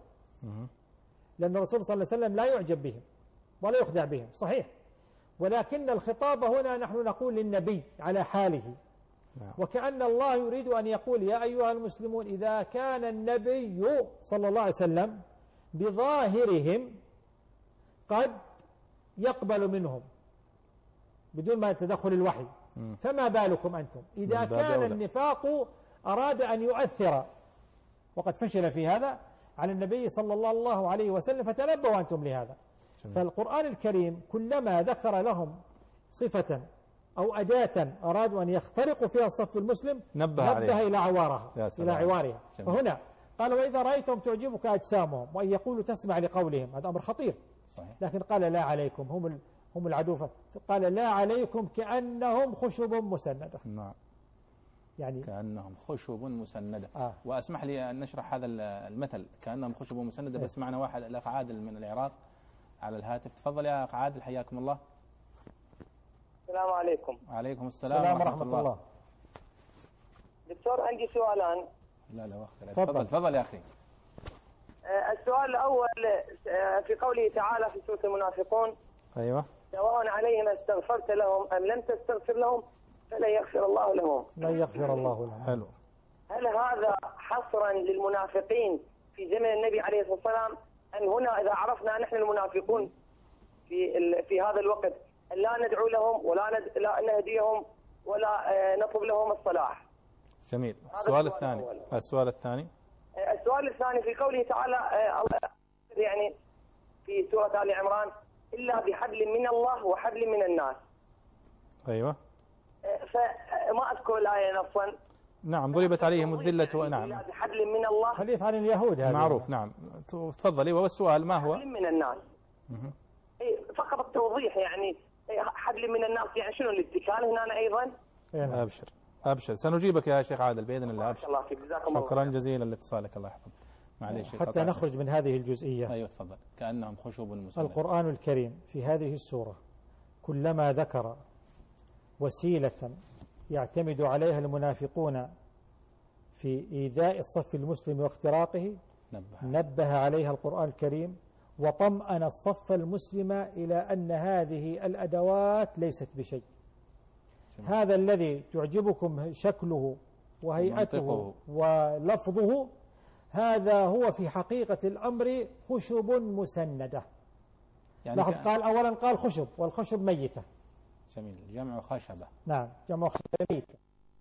Speaker 4: لأن الرسول صلى الله عليه وسلم لا يعجب بهم ولا يخدع بهم، صحيح، ولكن الخطاب هنا نحن نقول للنبي على حاله. وكأن الله يريد أن يقول يا أيها المسلمون إذا كان النبي صلى الله عليه وسلم بظاهرهم قد يقبل منهم بدون ما تدخل الوحي، فما بالكم أنتم إذا كان النفاق أراد أن يؤثر، وقد فشل في هذا على النبي صلى الله عليه وسلم، فتنبهوا أنتم لهذا. فالقرآن الكريم كلما ذكر لهم صفة أو أداة أرادوا أن يخترقوا فيها الصف المسلم
Speaker 3: نبه,
Speaker 4: نبه إلى عوارها إلى عوارها.
Speaker 3: جميل.
Speaker 4: فهنا قال وإذا رأيتم تعجبك أجسامهم وإن يقولوا تسمع لقولهم، هذا أمر خطير.
Speaker 3: صحيح. لكن
Speaker 4: قال لا عليكم هم هم العدو، قال لا عليكم كأنهم خشب مسندة.
Speaker 3: نعم.
Speaker 4: يعني
Speaker 3: كأنهم خشب مسندة.
Speaker 4: آه.
Speaker 3: وأسمح لي أن نشرح هذا المثل كأنهم خشب مسندة.
Speaker 4: إيه؟
Speaker 3: بس معنا واحد الأخ عادل من العراق على الهاتف. تفضل يا أخ عادل، حياكم الله.
Speaker 9: السلام عليكم.
Speaker 3: وعليكم السلام,
Speaker 4: السلام ورحمة الله. الله.
Speaker 9: دكتور عندي سؤالان.
Speaker 3: لا لا وقت. تفضل تفضل يا أخي.
Speaker 9: السؤال الأول في قوله تعالى في سورة المنافقون
Speaker 3: أيوة
Speaker 9: سواء عليهم استغفرت لهم أم لم تستغفر لهم فلن يغفر الله لهم.
Speaker 4: لن يغفر الله لهم.
Speaker 3: حلو.
Speaker 9: هل هذا حصرا للمنافقين في زمن النبي عليه الصلاة والسلام، أن هنا إذا عرفنا نحن المنافقون في في هذا الوقت لا ندعو لهم ولا ند... لا نهديهم ولا نطلب لهم الصلاح؟
Speaker 3: جميل. السؤال الثاني. السؤال الثاني
Speaker 9: السؤال الثاني في قوله تعالى الله يعني في سورة آل عمران إلا بحبل من الله وحبل من الناس.
Speaker 3: أيوة.
Speaker 9: فما أذكر الآية نصا.
Speaker 3: نعم. ضربت عليهم الذلة. نعم.
Speaker 9: إلا بحبل من الله.
Speaker 4: حديث عن اليهود هذا
Speaker 3: معروف. نعم. تفضلي. والسؤال ما هو؟
Speaker 9: حبل من الناس. فقط التوضيح يعني حبل من الناس يعني شنو الاتكال هنا أيضا؟
Speaker 3: أبشر أبشر سنجيبك يا شيخ عادل بإذن الله. أبشر.
Speaker 9: الله فيك. جزاكم الله.
Speaker 3: شكرا جزيلا لاتصالك. الله يحفظك. معليش
Speaker 4: حتى نخرج من هذه الجزئية.
Speaker 3: أيوة تفضل. كأنهم خشب مسندة.
Speaker 4: القرآن الكريم في هذه السورة كلما ذكر وسيلة يعتمد عليها المنافقون في إيذاء الصف المسلم واختراقه نبه, نبه عليها القرآن الكريم وطمأن الصف المسلم إلى أن هذه الأدوات ليست بشيء. جميل. هذا الذي تعجبكم شكله وهيئته ولفظه هذا هو في حقيقة الأمر خشب مسندة.
Speaker 3: يعني
Speaker 4: لاحظ قال أولا قال خشب، والخشب ميتة.
Speaker 3: جميل، جمع خشبة.
Speaker 4: نعم، جمع خشبة ميتة.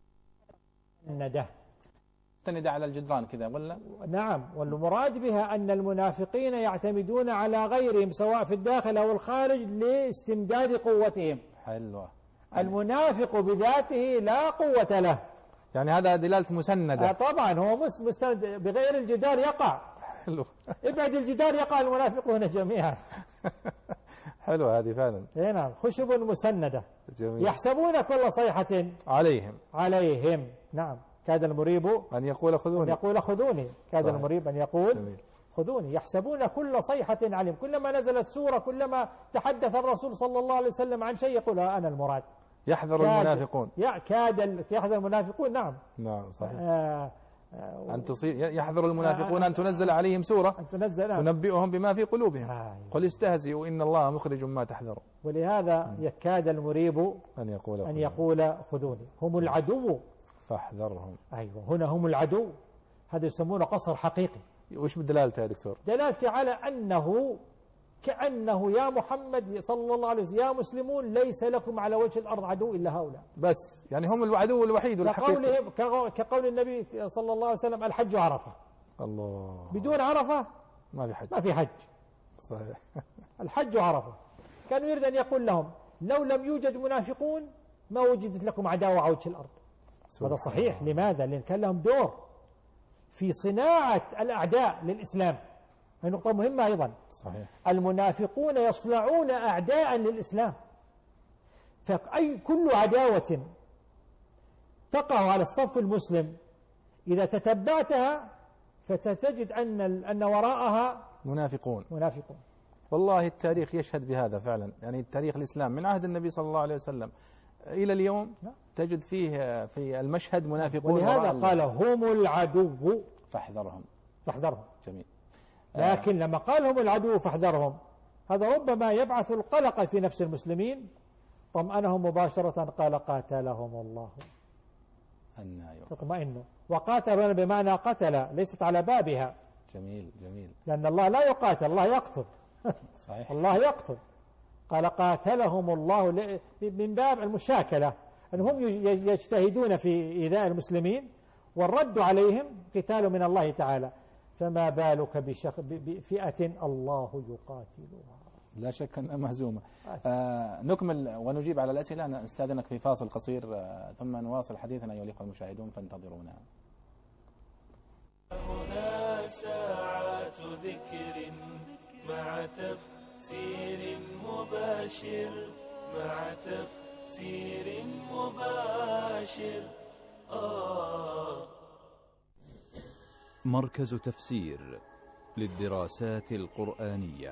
Speaker 4: الندى
Speaker 3: مستندة على الجدران كذا ولا؟
Speaker 4: نعم، والمراد بها أن المنافقين يعتمدون على غيرهم سواء في الداخل أو الخارج لاستمداد قوتهم.
Speaker 3: حلوة.
Speaker 4: المنافق بذاته لا قوة له.
Speaker 3: يعني هذا دلالة مسندة.
Speaker 4: آه طبعا هو مستند بغير الجدار يقع.
Speaker 3: حلو.
Speaker 4: ابعد الجدار يقع المنافقون جميعا.
Speaker 3: حلوة هذه فعلا.
Speaker 4: اي نعم، خشب مسندة.
Speaker 3: جميل.
Speaker 4: يحسبون كل صيحة
Speaker 3: عليهم
Speaker 4: عليهم. نعم، كاد المريب
Speaker 3: أن يقول خذوني،
Speaker 4: أن يقول خذوني، كاد صحيح. المريب أن يقول
Speaker 3: جميل.
Speaker 4: خذوني. يحسبون كل صيحة عليهم، كلما نزلت سورة كلما تحدث الرسول صلى الله عليه وسلم عن شيء يقول أنا المراد.
Speaker 3: يحذر المنافقون.
Speaker 4: كاد يحذر المنافقون. نعم
Speaker 3: نعم صحيح.
Speaker 4: آه آه
Speaker 3: أن تصير يحذر المنافقون أن تنزل عليهم سورة
Speaker 4: أن تنزل
Speaker 3: تنبئهم بما في قلوبهم.
Speaker 4: آه
Speaker 3: قل استهزئوا إن الله مخرج ما تحذرون.
Speaker 4: ولهذا يكاد المريب
Speaker 3: أن يقول
Speaker 4: أن يقول خذوني. هم العدو
Speaker 3: فاحذرهم.
Speaker 4: أيوة، هنا هم العدو، هذا يسمونه قصر حقيقي.
Speaker 3: وش بدلالته يا دكتور؟
Speaker 4: دلالته على أنه كأنه يا محمد صلى الله عليه وسلم يا مسلمون ليس لكم على وجه الأرض عدو إلا هؤلاء
Speaker 3: بس، يعني هم العدو الوحيد والحقيقي.
Speaker 4: كقول النبي صلى الله عليه وسلم الحج عرفة.
Speaker 3: الله.
Speaker 4: بدون عرفة
Speaker 3: ما في حج.
Speaker 4: ما في حج.
Speaker 3: صحيح.
Speaker 4: الحج عرفة. كان يريد أن يقول لهم لو لم يوجد منافقون ما وجدت لكم عداوة على وجه الأرض. هذا صحيح. لماذا؟ لأن كان لهم دور في صناعة الأعداء للإسلام. هذه نقطة مهمة أيضا.
Speaker 3: صحيح.
Speaker 4: المنافقون يصنعون أعداء للإسلام، فأي كل عداوة تقع على الصف المسلم إذا تتبعتها فتجد أن أن وراءها
Speaker 3: منافقون.
Speaker 4: منافقون.
Speaker 3: والله التاريخ يشهد بهذا فعلا، يعني تاريخ الإسلام من عهد النبي صلى الله عليه وسلم إلى اليوم تجد فيه في المشهد منافقون.
Speaker 4: ولهذا قال هم العدو
Speaker 3: فاحذرهم.
Speaker 4: فاحذرهم.
Speaker 3: جميل.
Speaker 4: لكن لما قال هم العدو فاحذرهم، هذا ربما يبعث القلق في نفس المسلمين. طمأنهم مباشرة قال قاتلهم الله
Speaker 3: أن
Speaker 4: يطمئنوا. وقاتل بمعنى قتل، ليست على بابها.
Speaker 3: جميل جميل.
Speaker 4: لأن الله لا يقاتل، الله يقتل.
Speaker 3: صحيح.
Speaker 4: الله يقتل. قال قاتلهم الله من باب المشاكلة، أنهم يجتهدون في إيذاء المسلمين والرد عليهم قتال من الله تعالى، فما بالك بفئة الله يقاتلها.
Speaker 3: لا شك أنها مهزومة. آه نكمل ونجيب على الأسئلة. نستأذنك في فاصل قصير آه ثم نواصل حديثنا أيها الأخوة المشاهدون، فانتظرونا.
Speaker 2: هنا ساعات ذكر مع تفسير مباشر مع تفسير مباشر. آه
Speaker 1: مركز تفسير للدراسات القرآنية.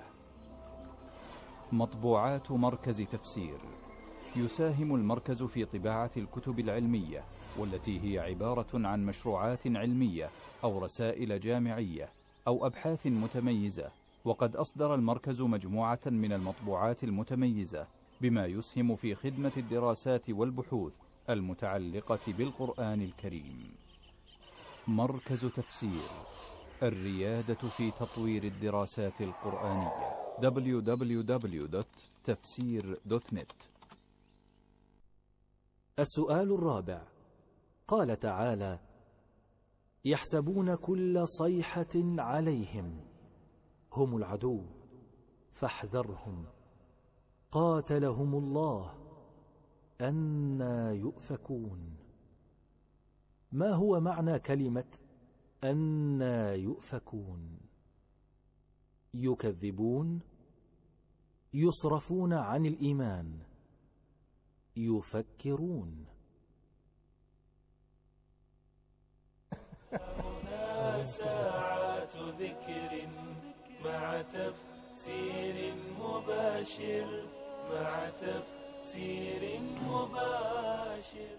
Speaker 1: مطبوعات مركز تفسير. يساهم المركز في طباعة الكتب العلمية والتي هي عبارة عن مشروعات علمية أو رسائل جامعية أو أبحاث متميزة. وقد أصدر المركز مجموعة من المطبوعات المتميزة بما يسهم في خدمة الدراسات والبحوث المتعلقة بالقرآن الكريم. مركز تفسير، الريادة في تطوير الدراسات القرآنية. دبليو دبليو دبليو دوت تفسير دوت نت.
Speaker 6: السؤال الرابع. قال تعالى: يحسبون كل صيحة عليهم هم العدو فاحذرهم قاتلهم الله أنى يؤفكون. ما هو معنى كلمة أنى يؤفكون؟ يكذبون، يصرفون عن الإيمان، يفكرون.
Speaker 2: هنا ساعات ذكر مع تفسير مباشر مع تفسير مباشر.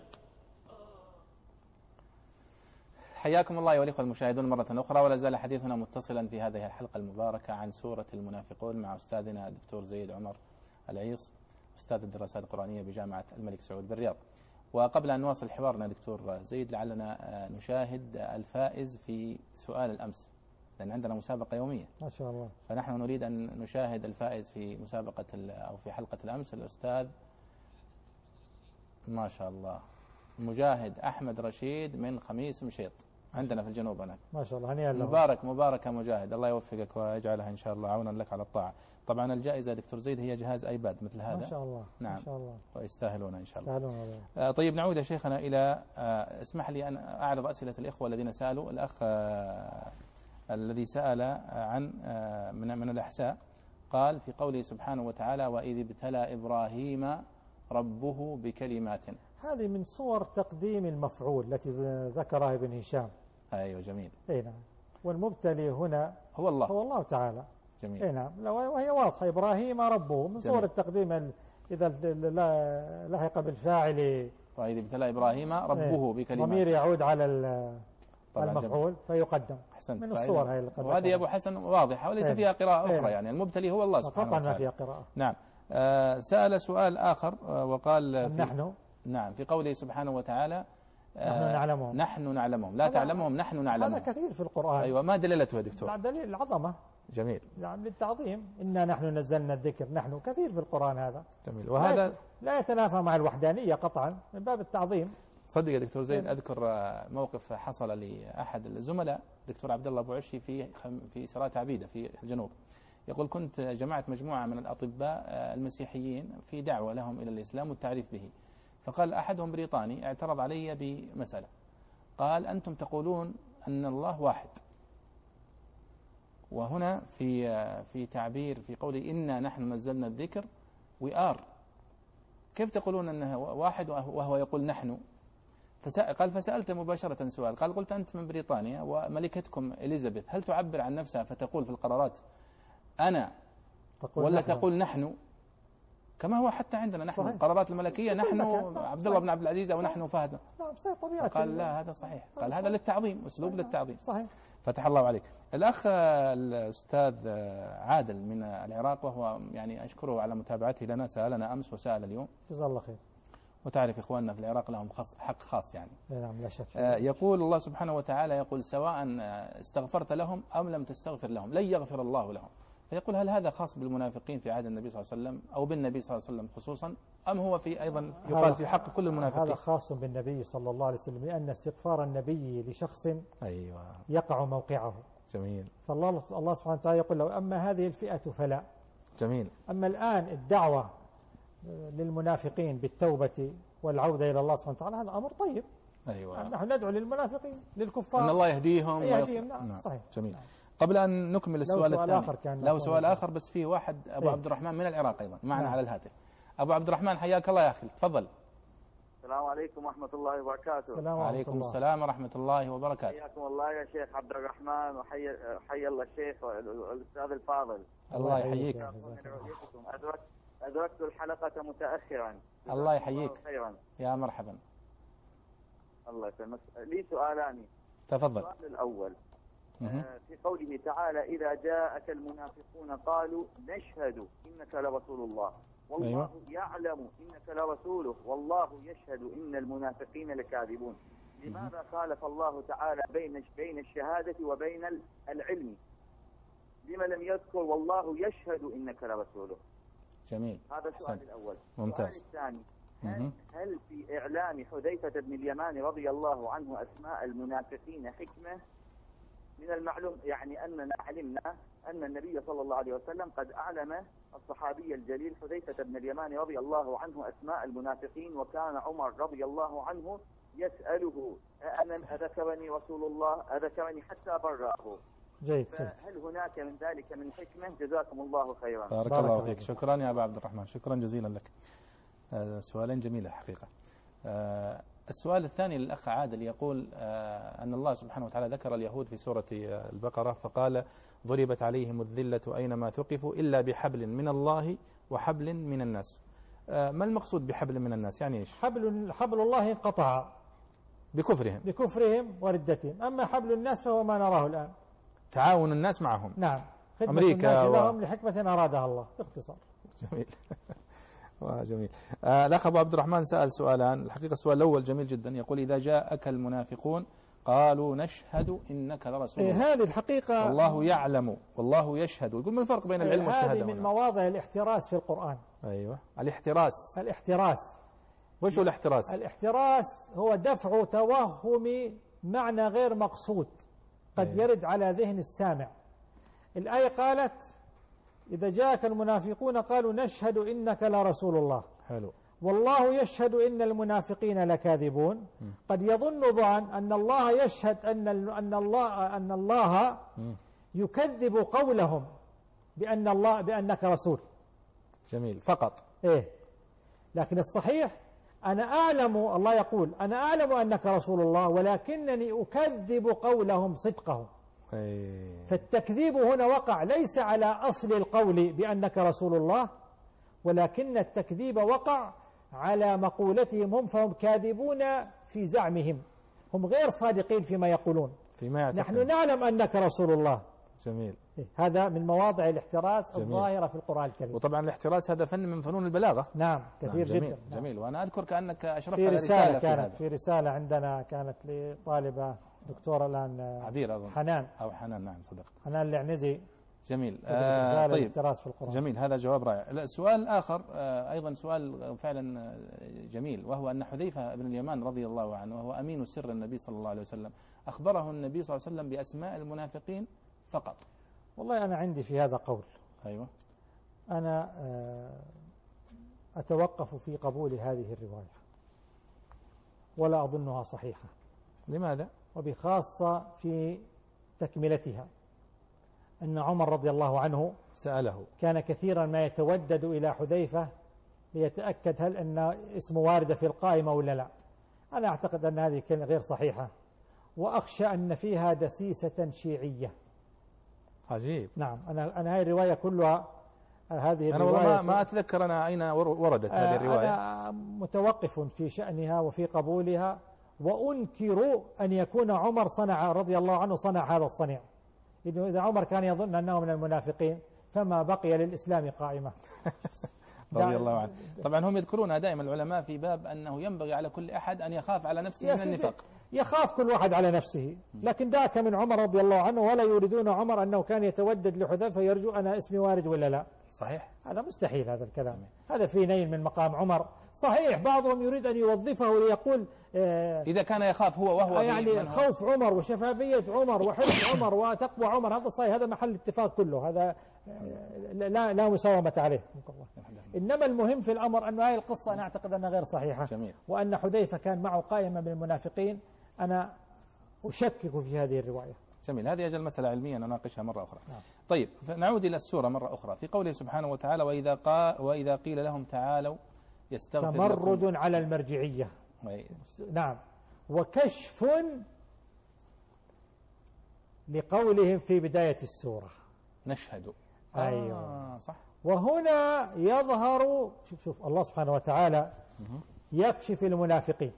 Speaker 3: حياكم الله أيها الأخوة المشاهدون مرة أخرى، ولا زال حديثنا متصلا في هذه الحلقة المباركة عن سورة المنافقون مع أستاذنا الدكتور زيد عمر العيص، أستاذ الدراسات القرآنية بجامعة الملك سعود بالرياض. وقبل أن نواصل حوارنا دكتور زيد، لعلنا نشاهد الفائز في سؤال الأمس لأن عندنا مسابقة يومية
Speaker 4: ما شاء الله.
Speaker 3: فنحن نريد أن نشاهد الفائز في مسابقة أو في حلقة الأمس الأستاذ ما شاء الله مجاهد أحمد رشيد من خميس مشيط عندنا في الجنوب هناك.
Speaker 4: ما شاء الله هنيئا له.
Speaker 3: مبارك مبارك يا مجاهد، الله يوفقك ويجعلها إن شاء الله عونا لك على الطاعة. طبعا الجائزة دكتور زيد هي جهاز ايباد مثل هذا.
Speaker 4: ما شاء الله.
Speaker 3: نعم.
Speaker 4: ما شاء الله.
Speaker 3: ويستاهلون إن شاء الله.
Speaker 4: يستاهلون.
Speaker 3: آه طيب نعود يا شيخنا إلى آه اسمح لي أن أعرض أسئلة الإخوة الذين سألوا. الأخ آه الذي سأل عن آه من من الأحساء قال في قوله سبحانه وتعالى وإذ ابتلى إبراهيم ربه بكلمات.
Speaker 4: هذه من صور تقديم المفعول التي ذكرها ابن هشام.
Speaker 3: أيوة جميل.
Speaker 4: أي نعم. والمبتلي هنا
Speaker 3: هو الله.
Speaker 4: هو الله تعالى.
Speaker 3: جميل.
Speaker 4: أي نعم. وهي واضحة إبراهيم ربه من صور
Speaker 3: جميل.
Speaker 4: التقديم إذا لحق بالفاعل.
Speaker 3: وإذ ابتلى إبراهيم ربه بكلمات.
Speaker 4: ضمير يعود على المفعول فيقدم.
Speaker 3: أحسنت.
Speaker 4: من الصور هاي.
Speaker 3: وهذه أبو حسن واضحة وليس فيها قراءة أخرى يعني المبتلي هو الله سبحانه
Speaker 4: وتعالى.
Speaker 3: وتعالى.
Speaker 4: ما فيها قراءة.
Speaker 3: نعم. آه سأل سؤال آخر آه وقال في
Speaker 4: نحن.
Speaker 3: نعم في قوله سبحانه وتعالى
Speaker 4: آه نحن نعلمهم.
Speaker 3: نحن نعلمهم لا تعلمهم نحن نعلمهم.
Speaker 4: هذا كثير في القرآن.
Speaker 3: أيوة ما دلالته يا دكتور؟
Speaker 4: دليل العظمة.
Speaker 3: جميل.
Speaker 4: يعني للتعظيم إنا نحن نزلنا الذكر نحن كثير في القرآن هذا.
Speaker 3: جميل. وهذا
Speaker 4: لا يتنافى مع الوحدانية قطعا من باب التعظيم.
Speaker 3: صدق يا دكتور زيد أذكر موقف حصل لأحد الزملاء دكتور عبد الله أبو عشي في في سراء عبيدة في الجنوب. يقول كنت جمعت مجموعة من الأطباء المسيحيين في دعوة لهم إلى الإسلام والتعريف به. فقال أحدهم بريطاني اعترض علي بمسألة. قال أنتم تقولون أن الله واحد، وهنا في في تعبير في قوله إنا نحن نزلنا الذكر we are، كيف تقولون أنه واحد وهو يقول نحن؟ قال فسألت مباشرة سؤال، قال قلت أنت من بريطانيا وملكتكم إليزابيث هل تعبر عن نفسها فتقول في القرارات أنا تقول ولا نحن. تقول نحن كما هو حتى عندنا نحن صحيح. القرارات الملكية نحن عبد الله بن عبد العزيز أو نحن فهد. قال لا هذا صحيح. قال هذا للتعظيم أسلوب للتعظيم.
Speaker 4: صحيح.
Speaker 3: فتح الله عليك. الأخ الأستاذ عادل من العراق وهو يعني أشكره على متابعته لنا سألنا أمس وسأل اليوم
Speaker 4: جزاه الله خير.
Speaker 3: وتعرف إخواننا في العراق لهم حق خاص يعني.
Speaker 4: نعم لا شك.
Speaker 3: يقول الله سبحانه وتعالى يقول سواء استغفرت لهم أم لم تستغفر لهم لن يغفر الله لهم. فيقول هل هذا خاص بالمنافقين في عهد النبي صلى الله عليه وسلم أو بالنبي صلى الله عليه وسلم خصوصا أم هو في أيضا يقال في حق كل المنافقين؟
Speaker 4: هذا خاص بالنبي صلى الله عليه وسلم لأن استغفار النبي لشخص
Speaker 3: أيوة.
Speaker 4: يقع موقعه.
Speaker 3: جميل.
Speaker 4: فالله الله سبحانه وتعالى يقول له أما هذه الفئة فلا.
Speaker 3: جميل.
Speaker 4: أما الآن الدعوة للمنافقين بالتوبة والعودة إلى الله سبحانه وتعالى هذا أمر طيب.
Speaker 3: أيوة.
Speaker 4: نحن ندعو للمنافقين للكفار
Speaker 3: أن الله يهديهم.
Speaker 4: يهديهم. نعم. صحيح.
Speaker 3: جميل. نعم. قبل أن نكمل السؤال
Speaker 4: سؤال
Speaker 3: الثاني
Speaker 4: آخر كان
Speaker 3: له سؤال آخر بس فيه واحد أبو
Speaker 4: إيه؟
Speaker 3: عبد الرحمن من العراق أيضا معنا
Speaker 4: نعم.
Speaker 3: على الهاتف. أبو عبد الرحمن حياك الله يا أخي تفضل.
Speaker 10: السلام عليكم ورحمة الله وبركاته.
Speaker 4: السلام
Speaker 3: عليكم السلام ورحمة الله وبركاته.
Speaker 10: حياكم الله يا شيخ عبد الرحمن وحي حي الله الشيخ والأستاذ الفاضل.
Speaker 3: الله يحييك.
Speaker 10: أدركت أدركت الحلقة متأخرا.
Speaker 3: الله يحييك.
Speaker 10: خيرا.
Speaker 3: يا مرحبا.
Speaker 10: الله يسلمك. لي سؤالان.
Speaker 3: تفضل.
Speaker 10: السؤال الأول في قوله تعالى إذا جاءك المنافقون قالوا نشهد إنك لرسول الله والله أيوة. يعلم إنك لرسوله والله يشهد إن المنافقين لكاذبون. لماذا خالف الله تعالى بين بين الشهادة وبين العلم؟ لما لم يذكر والله يشهد إنك لرسوله؟
Speaker 3: جميل.
Speaker 10: هذا السؤال الأول.
Speaker 3: ممتاز.
Speaker 10: السؤال الثاني هل, هل في إعلام حذيفة بن اليمان رضي الله عنه أسماء المنافقين حكمة؟ من المعلوم يعني أننا علمنا أن النبي صلى الله عليه وسلم قد أعلم الصحابي الجليل حذيفة بن اليمان رضي الله عنه أسماء المنافقين وكان عمر رضي الله عنه يسأله أنا أذكرني رسول الله أذكرني حتى براه.
Speaker 4: جيد.
Speaker 10: هل هناك من ذلك من حكمة؟ جزاكم الله خيرا.
Speaker 3: بارك, بارك الله فيك. شكرا يا أبا عبد الرحمن شكرا جزيلا لك. آه سؤالين جميلة حقيقة. آه السؤال الثاني للأخ عادل يقول آه أن الله سبحانه وتعالى ذكر اليهود في سورة البقرة فقال ضربت عليهم الذلة أينما ثقفوا إلا بحبل من الله وحبل من الناس. آه ما المقصود بحبل من الناس يعني إيش؟
Speaker 4: حبل حبل الله انقطع
Speaker 3: بكفرهم
Speaker 4: بكفرهم وردتهم. أما حبل الناس فهو ما نراه الآن
Speaker 3: تعاون الناس معهم.
Speaker 4: نعم. خدمة
Speaker 3: أمريكا
Speaker 4: الناس
Speaker 3: و...
Speaker 4: لهم لحكمة أرادها الله باختصار.
Speaker 3: جميل. جميل. آه الأخ أبو عبد الرحمن سأل سؤالان الحقيقة السؤال الأول جميل جدا يقول إذا جاءك المنافقون قالوا نشهد إنك لرسول
Speaker 4: إيه
Speaker 3: الله.
Speaker 4: هذه الحقيقة
Speaker 3: والله يعلم والله يشهد. ويقول ما الفرق بين العلم والشهادة؟
Speaker 4: هذه من مواضع الاحتراس في القرآن.
Speaker 3: أيوة الاحتراس.
Speaker 4: الاحتراس
Speaker 3: وش هو الاحتراس؟
Speaker 4: الاحتراس هو دفع توهم معنى غير مقصود قد
Speaker 3: أيوة.
Speaker 4: يرد على ذهن السامع. الآية قالت إذا جاءك المنافقون قالوا نشهد إنك لرسول الله.
Speaker 3: حلو.
Speaker 4: والله يشهد إن المنافقين لكاذبون. م. قد يظن ظن أن الله يشهد أن أن الله أن الله م. يكذب قولهم بأن الله بأنك رسول.
Speaker 3: جميل. فقط.
Speaker 4: إيه. لكن الصحيح أنا أعلم، الله يقول أنا أعلم أنك رسول الله ولكنني أكذب قولهم صدقهم.
Speaker 3: أيه.
Speaker 4: فالتكذيب هنا وقع ليس على أصل القول بأنك رسول الله، ولكن التكذيب وقع على مقولتهم هم، فهم كاذبون في زعمهم، هم غير صادقين فيما يقولون.
Speaker 3: فيما يعتقد.
Speaker 4: نحن نعلم أنك رسول الله.
Speaker 3: جميل.
Speaker 4: هذا من مواضع الاحتراس
Speaker 3: جميل.
Speaker 4: الظاهرة في القرآن الكريم.
Speaker 3: وطبعا الاحتراس هذا فن من فنون البلاغة.
Speaker 4: نعم كثير
Speaker 3: نعم. جميل.
Speaker 4: جدا.
Speaker 3: جميل. نعم. وأنا أذكر كأنك أشرفت
Speaker 4: في
Speaker 3: على
Speaker 4: رسالة,
Speaker 3: رسالة
Speaker 4: كانت
Speaker 3: في,
Speaker 4: في رسالة عندنا كانت لطالبة دكتورة الآن
Speaker 3: عبير أظن.
Speaker 4: حنان
Speaker 3: أو حنان. نعم صدقت.
Speaker 4: حنان العنزي.
Speaker 3: جميل.
Speaker 4: آه طيب.
Speaker 3: في القرآن. جميل. هذا جواب رائع. السؤال آخر آه أيضا سؤال فعلا جميل، وهو أن حذيفة بن اليمان رضي الله عنه وهو أمين سر النبي صلى الله عليه وسلم أخبره النبي صلى الله عليه وسلم بأسماء المنافقين فقط.
Speaker 4: والله أنا عندي في هذا قول.
Speaker 3: أيوة.
Speaker 4: أنا أتوقف في قبول هذه الرواية ولا أظنها صحيحة.
Speaker 3: لماذا؟
Speaker 4: وبخاصة في تكملتها أن عمر رضي الله عنه
Speaker 3: سأله
Speaker 4: كان كثيرا ما يتودد إلى حذيفة ليتأكد هل أن اسمه واردة في القائمة ولا لا. أنا أعتقد أن هذه كلمة غير صحيحة، وأخشى أن فيها دسيسة شيعية.
Speaker 3: عجيب.
Speaker 4: نعم. أنا أنا هذه الرواية كلها هذه
Speaker 3: أنا
Speaker 4: الرواية
Speaker 3: ما, ما أتذكر أنا أين وردت هذه الرواية.
Speaker 4: أنا متوقف في شأنها وفي قبولها، وأنكر أن يكون عمر صنع رضي الله عنه صنع هذا الصنيع. إذا عمر كان يظن أنه من المنافقين فما بقي للإسلام قائمة.
Speaker 3: رضي الله عنه. طبعا هم يذكرون دائما العلماء في باب أنه ينبغي على كل أحد أن يخاف على نفسه من النفاق.
Speaker 4: يخاف كل واحد على نفسه، لكن ذاك من عمر رضي الله عنه، ولا يريدون عمر أنه كان يتودد لحذيفة يرجو أنا اسمي وارد ولا لا.
Speaker 3: صحيح.
Speaker 4: هذا مستحيل هذا الكلام. هذا في نيل من مقام عمر. صحيح بعضهم يريد أن يوظفه ليقول آه
Speaker 3: إذا كان يخاف هو وهو
Speaker 4: يعني خوف عمر وشفافية عمر وحفظ عمر وتقوى عمر، هذا صحيح، هذا محل اتفاق كله، هذا لا لا مساومة عليه. إنما المهم في الأمر أن هذه القصة أنا أعتقد أنها غير صحيحة.
Speaker 3: جميل.
Speaker 4: وأن حذيفة كان معه قائمة من المنافقين، أنا أشكك في هذه الرواية.
Speaker 3: جميل. هذه أجل مسألة علمية نناقشها مرة أخرى.
Speaker 4: نعم.
Speaker 3: طيب نعود إلى السورة مرة أخرى في قوله سبحانه وتعالى وإذا, قا وإذا قيل لهم تعالوا يستغفر
Speaker 4: تمرد
Speaker 3: لكم.
Speaker 4: على المرجعية.
Speaker 3: وي.
Speaker 4: نعم. وكشف لقولهم في بداية السورة
Speaker 3: نشهد.
Speaker 4: أيوة.
Speaker 3: آه صح.
Speaker 4: وهنا يظهر شوف شوف الله سبحانه وتعالى يكشف المنافقين،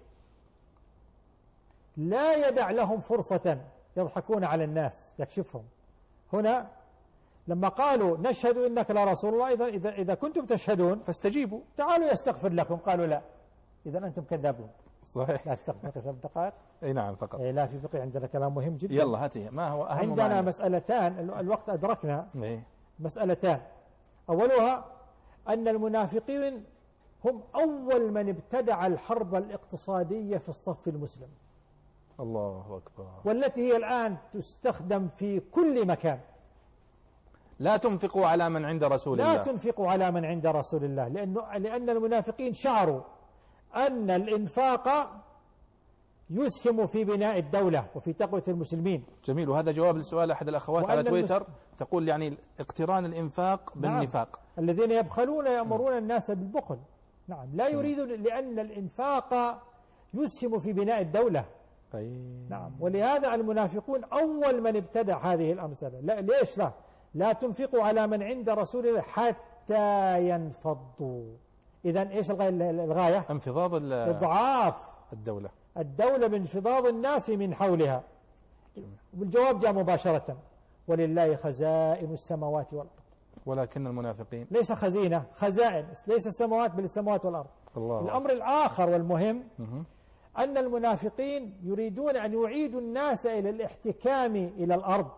Speaker 4: لا يدع لهم فرصة يضحكون على الناس، يكشفهم. هنا لما قالوا نشهد إنك لرسول الله، إذا إذا إذا كنتم تشهدون
Speaker 3: فاستجيبوا
Speaker 4: تعالوا يستغفر لكم، قالوا لا، إذا أنتم كذابون.
Speaker 3: صحيح.
Speaker 4: لا تستغفر ثلاث دقائق.
Speaker 3: اي نعم فقط.
Speaker 4: إيه لا في فقه عندنا كلام مهم جدا.
Speaker 3: يلا هاتي. ما هو أهم
Speaker 4: عندنا
Speaker 3: معنى.
Speaker 4: مسألتان الوقت أدركنا.
Speaker 3: إيه؟
Speaker 4: مسألتان، أولها أن المنافقين هم أول من ابتدع الحرب الاقتصادية في الصف المسلم.
Speaker 3: الله أكبر.
Speaker 4: والتي هي الآن تستخدم في كل مكان.
Speaker 3: لا تنفقوا على من عند رسول
Speaker 4: لا
Speaker 3: الله.
Speaker 4: لا تنفقوا على من عند رسول الله، لأنه لأن المنافقين شعروا أن الإنفاق يسهم في بناء الدولة وفي تقوية المسلمين.
Speaker 3: جميل. وهذا جواب لسؤال أحد الأخوات على تويتر المس... تقول يعني اقتران الإنفاق بالنفاق.
Speaker 4: نعم. الذين يبخلون يأمرون م. الناس بالبخل. نعم. لا يريد لأن الإنفاق يسهم في بناء الدولة.
Speaker 3: أي.
Speaker 4: نعم. ولهذا المنافقون أول من ابتدع هذه الأمثلة. لا ليش لا لا تنفقوا على من عند رسول الله حتى ينفضوا. إذن إيش الغاية؟
Speaker 3: انفضاض
Speaker 4: إضعاف
Speaker 3: الدولة
Speaker 4: الدولة بانفضاض الناس من حولها. والجواب جاء مباشرة ولله خزائن السماوات والأرض
Speaker 3: ولكن المنافقين
Speaker 4: ليس خزينة، خزائن، ليس السماوات بل السماوات والأرض.
Speaker 3: الله.
Speaker 4: الأمر الآخر والمهم
Speaker 3: مه.
Speaker 4: أن المنافقين يريدون أن يعيدوا الناس إلى الاحتكام إلى الأرض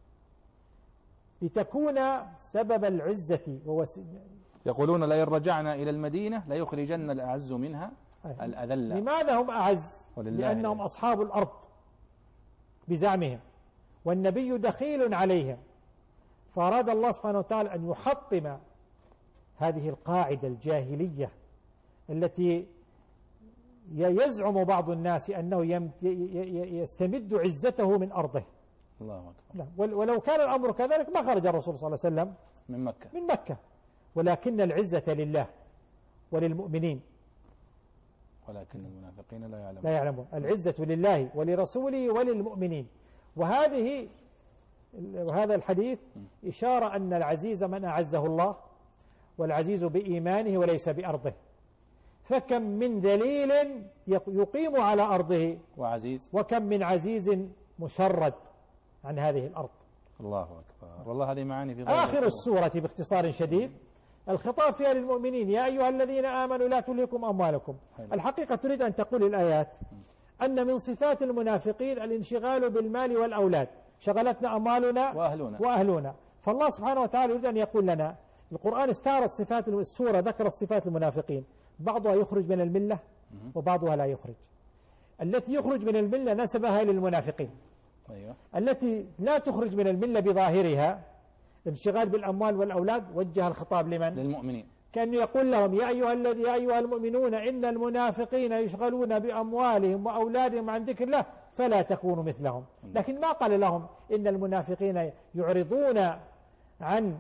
Speaker 4: لتكون سبب العزة.
Speaker 3: يقولون لئن رجعنا إلى المدينة ليخرجن الأعز منها الأذل.
Speaker 4: لماذا هم أعز؟ لأنهم أصحاب الأرض بزعمهم، والنبي دخيل عليهم، فأراد الله سبحانه وتعالى أن يحطم هذه القاعدة الجاهلية التي يزعم بعض الناس أنه يستمد عزته من أرضه.
Speaker 3: الله أكبر.
Speaker 4: لا، ولو كان الأمر كذلك ما خرج الرسول صلى الله عليه وسلم
Speaker 3: من مكة
Speaker 4: من مكة ولكن العزة لله وللمؤمنين،
Speaker 3: ولكن المنافقين لا يعلمون.
Speaker 4: لا يعلمون. العزة لله ولرسوله وللمؤمنين. وهذه وهذا الحديث إشارة أن العزيز من أعزه الله، والعزيز بإيمانه وليس بأرضه. فكم من ذليل يقيم على أرضه
Speaker 3: وعزيز،
Speaker 4: وكم من عزيز مشرد عن هذه الأرض.
Speaker 3: الله أكبر. والله هذه معاني في
Speaker 4: آخر السورة باختصار شديد الخطاب فيها للمؤمنين: يا أيها الذين آمنوا لا تلهكم أموالكم. حلو. الحقيقة تريد أن تقول الآيات أن من صفات المنافقين الانشغال بالمال والأولاد، شغلتنا أموالنا
Speaker 3: وأهلنا,
Speaker 4: وأهلنا. فالله سبحانه وتعالى يريد أن يقول لنا القرآن استعرض صفات السورة، ذكرت صفات المنافقين، بعضها يخرج من الملة وبعضها لا يخرج. التي يخرج من الملة نسبها للمنافقين.
Speaker 3: أيوة.
Speaker 4: التي لا تخرج من الملة بظاهرها انشغال بالأموال والأولاد وجه الخطاب لمن؟
Speaker 3: للمؤمنين،
Speaker 4: كأنه يقول لهم: يا أيها الذي يا أيها المؤمنون إن المنافقين يشغلون بأموالهم وأولادهم عن ذكر الله فلا تكونوا مثلهم. لكن ما قال لهم إن المنافقين يعرضون عن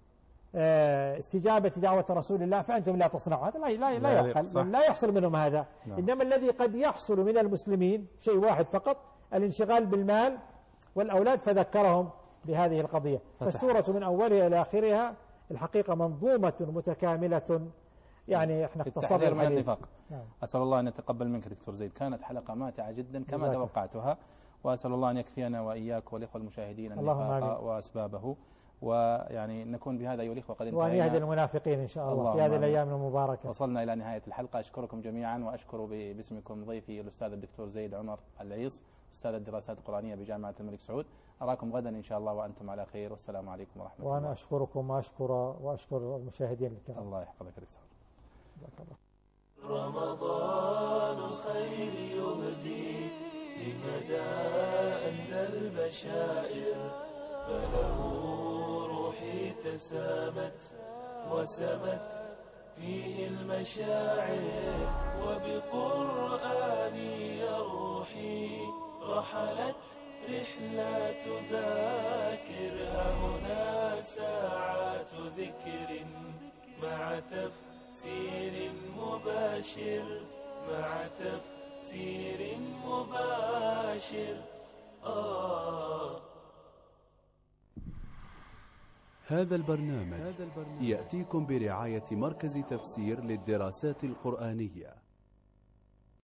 Speaker 4: استجابة دعوة رسول الله فأنتم لا تصنعوا. هذا لا لا لا يحصل, لا يحصل منهم هذا. لا. إنما الذي قد يحصل من المسلمين شيء واحد فقط: الانشغال بالمال والأولاد، فذكرهم بهذه القضية. فالسورة من أولها إلى آخرها الحقيقة منظومة متكاملة. يعني احنا اختصرنا
Speaker 3: من النفاق. نعم. أسأل الله أن يتقبل منك دكتور زيد، كانت حلقة ماتعة جدا كما جزاك. توقعتها، وأسأل الله أن يكفينا وإياك والإخوة المشاهدين النفاق وأسبابه، ويعني نكون بهذا أيها الإخوة قد انتهينا،
Speaker 4: وأن يهدي المنافقين إن شاء الله في هذه الأيام المباركة.
Speaker 3: وصلنا إلى نهاية الحلقة. أشكركم جميعا، وأشكر باسمكم ضيفي الأستاذ الدكتور زيد عمر العيص، أستاذ الدراسات القرآنية بجامعة الملك سعود. أراكم غدا إن شاء الله وأنتم على خير، والسلام عليكم ورحمة الله.
Speaker 4: وأنا أشكركم وأشكر وأشكر المشاهدين الكرام.
Speaker 3: الله يحفظك دكتور.
Speaker 2: رمضان الخير يهدي لمدى أندى البشائر، فله روحي تسامت وسمت فيه المشاعر، وبقرآني يا روحي رحلت رحلات ذاكر. هنا ساعات ذكر مع تفسير مباشر، مع تفسير مباشر. آه
Speaker 11: هذا البرنامج يأتيكم برعاية مركز تفسير للدراسات القرآنية.